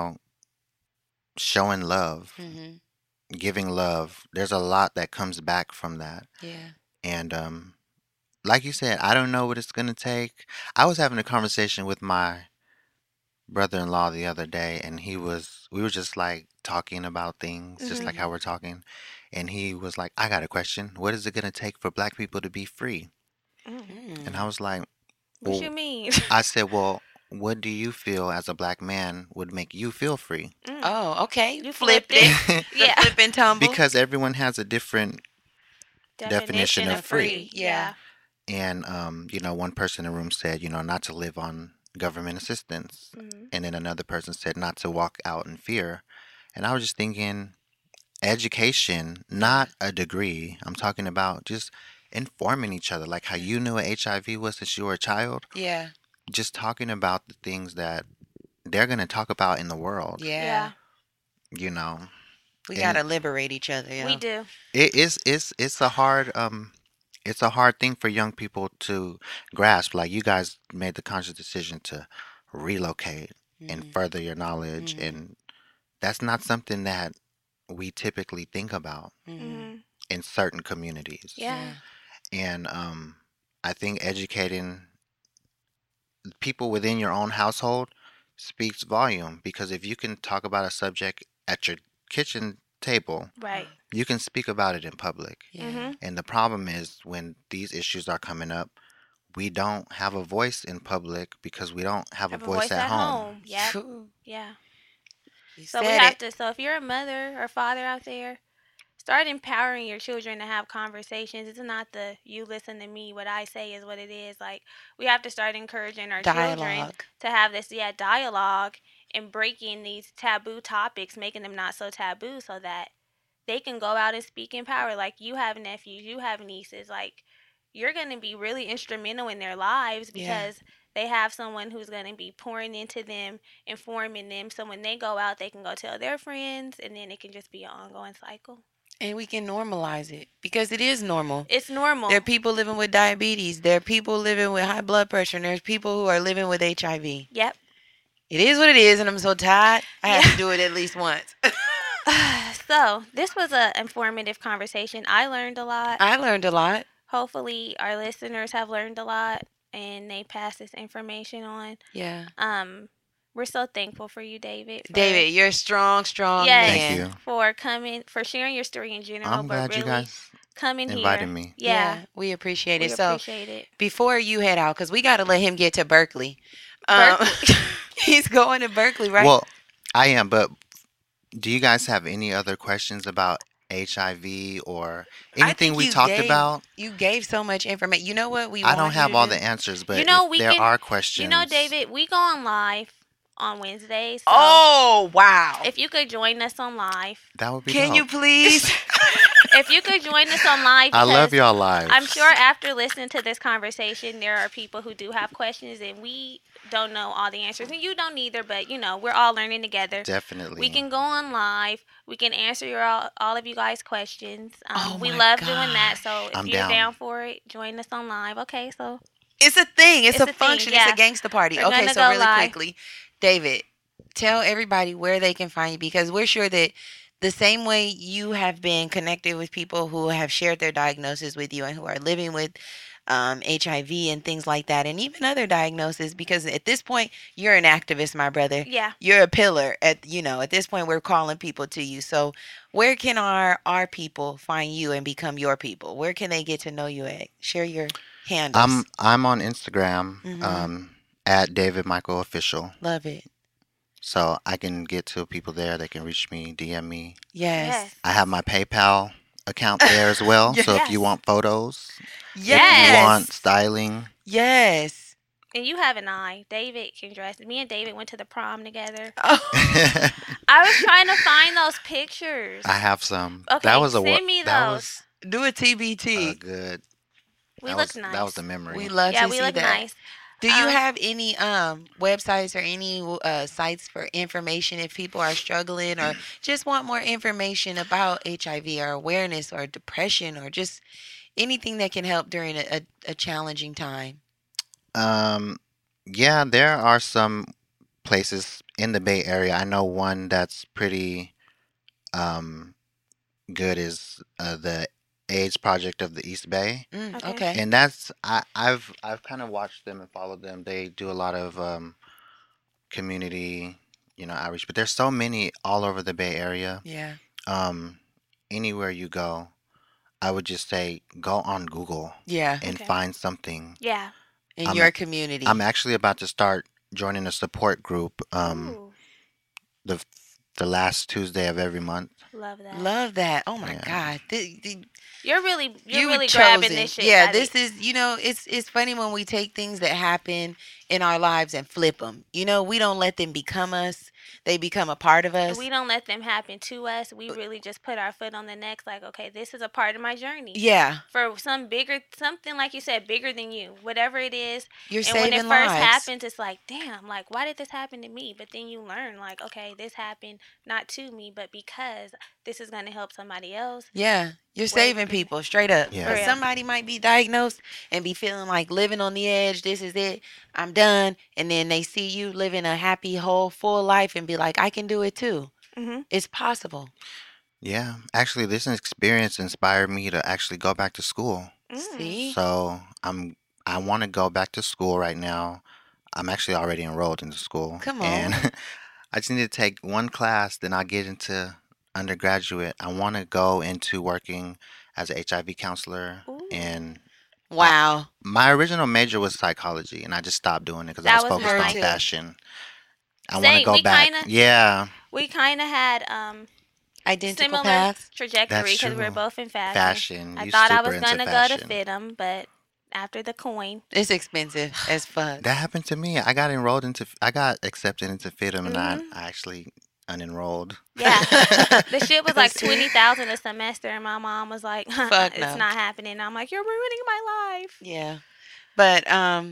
showing love, Mm-hmm. giving love. There's a lot that comes back from that. Yeah. And like you said, I don't know what it's gonna take. I was having a conversation with my brother-in-law the other day, and we were just like talking about things, just like how we're talking. And he was like, I got a question. What is it gonna take for black people to be free? And I was like, What well, you mean? I said, well, what do you feel as a black man would make you feel free? Oh, okay. You flipped flipped it. Yeah. The flip and tumble. Because everyone has a different definition of free. Yeah. And, one person in the room said, not to live on government assistance. And then another person said not to walk out in fear. And I was just thinking, education, not a degree. I'm talking about just informing each other, like how you knew what HIV was since you were a child. Yeah. Just talking about the things that they're going to talk about in the world. Yeah. You know, We And- gotta liberate each other. Yeah. We do. it's a hard thing for young people to grasp. Like you guys made the conscious decision to relocate and further your knowledge, and that's not something that we typically think about in certain communities. Yeah. And I think educating people within your own household speaks volume, because if you can talk about a subject at your kitchen table, Right. you can speak about it in public. Yeah. And the problem is when these issues are coming up, we don't have a voice in public because we don't have a voice at home. Yeah. Phew. Yeah. You So we said have it. to. So if you're a mother or father out there, start empowering your children to have conversations. It's not the you listen to me, what I say is what it is. Like we have to start encouraging our children Dialogue. to have this dialogue and breaking these taboo topics, making them not so taboo, so that they can go out and speak in power. Like you have nephews, you have nieces. Like you're going to be really instrumental in their lives Yeah. because they have someone who's going to be pouring into them, informing them. So when they go out, they can go tell their friends, and then it can just be an ongoing cycle. And we can normalize it because it is normal. It's normal. There are people living with diabetes. There are people living with high blood pressure. And there's people who are living with HIV. Yep. It is what it is, and I'm so tired. I have to do it at least once. So this was a informative conversation. I learned a lot. I learned a lot. Hopefully our listeners have learned a lot and they pass this information on. Yeah. We're so thankful for you, David. David, you're a strong, strong Yes. man. Thank you. For coming, for sharing your story in general. I'm but glad really you guys coming invited here. me. Yeah. We appreciate We it. So appreciate it. before you head out, because we got to let him get to Berkeley. Berkeley. He's going to Berkeley, right? Well, I am, but do you guys have any other questions about HIV or I anything think we you talked gave- about? You gave so much information. You know what we I don't want have you to all do? the answers, but You know, if we there can- are questions, You know, David, we go on live on Wednesdays. So Oh, wow. if you could join us on live. that would be Can you dope. please? If you could join us on live. I love because y'all live. I'm sure after listening to this conversation, there are people who do have questions, and we don't know all the answers, and you don't either. But we're all learning together. Definitely. We can go on live. We can answer all of you guys' questions. Oh we my love doing that. So if I'm you're down. down for it, join us on live. Okay, so It's a thing. It's It's a a thing, function. yeah. It's a gangsta party. We're Okay, gonna so go really live. quickly, David, tell everybody where they can find you, because we're sure that the same way you have been connected with people who have shared their diagnosis with you and who are living with HIV and things like that, and even other diagnoses. Because at this point, you're an activist, my brother. Yeah. You're a pillar. At this point, we're calling people to you. So, where can our people find you and become your people? Where can they get to know you at? Share your handles. I'm on Instagram Mhm. at David Michael Official. Love it. So I can get to people there. They can reach me, DM me. Yes. I have my PayPal account there as well. So if you Yes. want photos, if Yes. you want styling, Yes. And you have an eye. David can dress. Me and David went to the prom together. Oh. I I was trying to find those pictures. have some. Okay, that was send me that those. was Do a TBT. a good. We that look was, nice. That was the memory. We love Yeah, to we see look that. nice. Do you have any websites or any sites for information if people are struggling or just want more information about HIV or awareness or depression or just anything that can help during a challenging time? Yeah, there are some places in the Bay Area. I know one that's pretty good is the AIDS Project of the East Bay. Okay. Okay. And that's I've kind of watched them and followed them. They do a lot of community, outreach. But there's so many all over the Bay Area. Yeah. Anywhere you go, I would just say go on Google Yeah. and Okay. find something. Yeah. In I'm- your community. I'm actually about to start joining a support group Ooh, the last Tuesday of every month. love that. Love that. Oh my Yeah. God. You're really You grabbing chosen. this shit. Yeah, by the- this is, it's funny when we take things that happen in our lives and flip them. We don't let them become us. They become a part of us. We don't let them happen to us. We really just put our foot on the neck, like, okay, this is a part of my journey. Yeah. For something like you said, bigger than you, whatever it is. You're And when saving it first lives. happens, it's like, damn, like, why did this happen to me? But then you learn, like, okay, this happened not to me, but because this is going to help somebody else. Yeah. You're saving people straight up. Yeah. Because For real. somebody might be diagnosed and be feeling like living on the edge. This is it. I'm done. And then they see you living a happy, whole, full life and be like, I can do it too. Mm-hmm. It's possible. Yeah, actually, this experience inspired me to actually go back to school. See? So I want to go back to school right now. I'm actually already enrolled into school. Come And on. I just need to take one class, then I'll get into undergraduate. I want to go into working as an HIV counselor. Ooh. And Wow. my original major was psychology, and I just stopped doing it because I That was was focused on mine too. fashion. I want to Same, go we back. kinda- Yeah, We kind of had Identical similar paths. trajectory That's because we're true. both in fashion. fashion. I You thought I super was into going to go to fashion. FITM, but after the coin. It's expensive as fuck. That happened to me. I got accepted into FITM, and I Mhm. actually unenrolled. Yeah. The shit was like 20,000 a semester, and my mom was like, Fuck it's no. not happening. I'm like, you're ruining my life. Yeah. But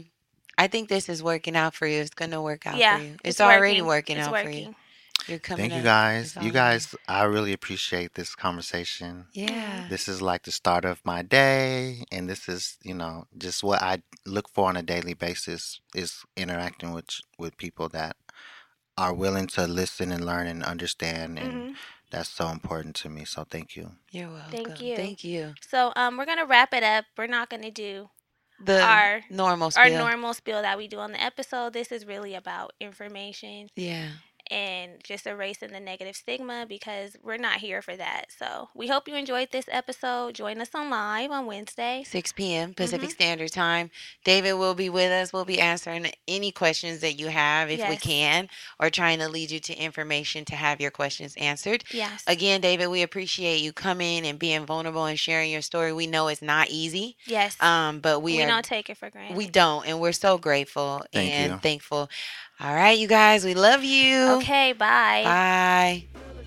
I think this is working out for you. It's going to work out Yeah, for you. it's already working. working It's out for you. working. You're coming Thank you up. guys. It's all You good. guys, I really appreciate this conversation. Yeah. This is like the start of my day, and this is, just what I look for on a daily basis is interacting with people that are willing to listen and learn and understand, and Mhm. that's so important to me. So thank you. You're welcome. you. Thank you. So we're going to wrap it up. We're not going to do The Our- normal our spiel. normal spiel that we do on the episode. This is really about information Yeah. and just erasing the negative stigma because we're not here for that. So we hope you enjoyed this episode. Join us on live on Wednesday. 6 p.m. Pacific Mhm. Standard Time. David will be with us. We'll be answering any questions that you have if we Yes. can, or trying to lead you to information to have your questions answered. Yes. Again, David, we appreciate you coming and being vulnerable and sharing your story. We know it's not easy, Yes. but we don't take it for granted. we don't, and we're so grateful Thank and you. thankful. All right, you guys, we love you. Okay, bye. Bye.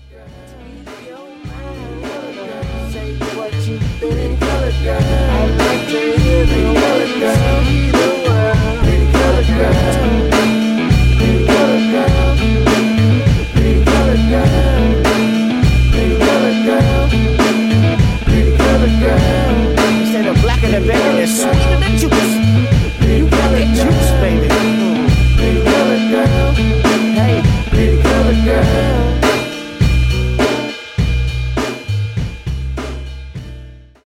Say what you think, color girl. I'd like to hear the color girl. See the world, pretty color girl.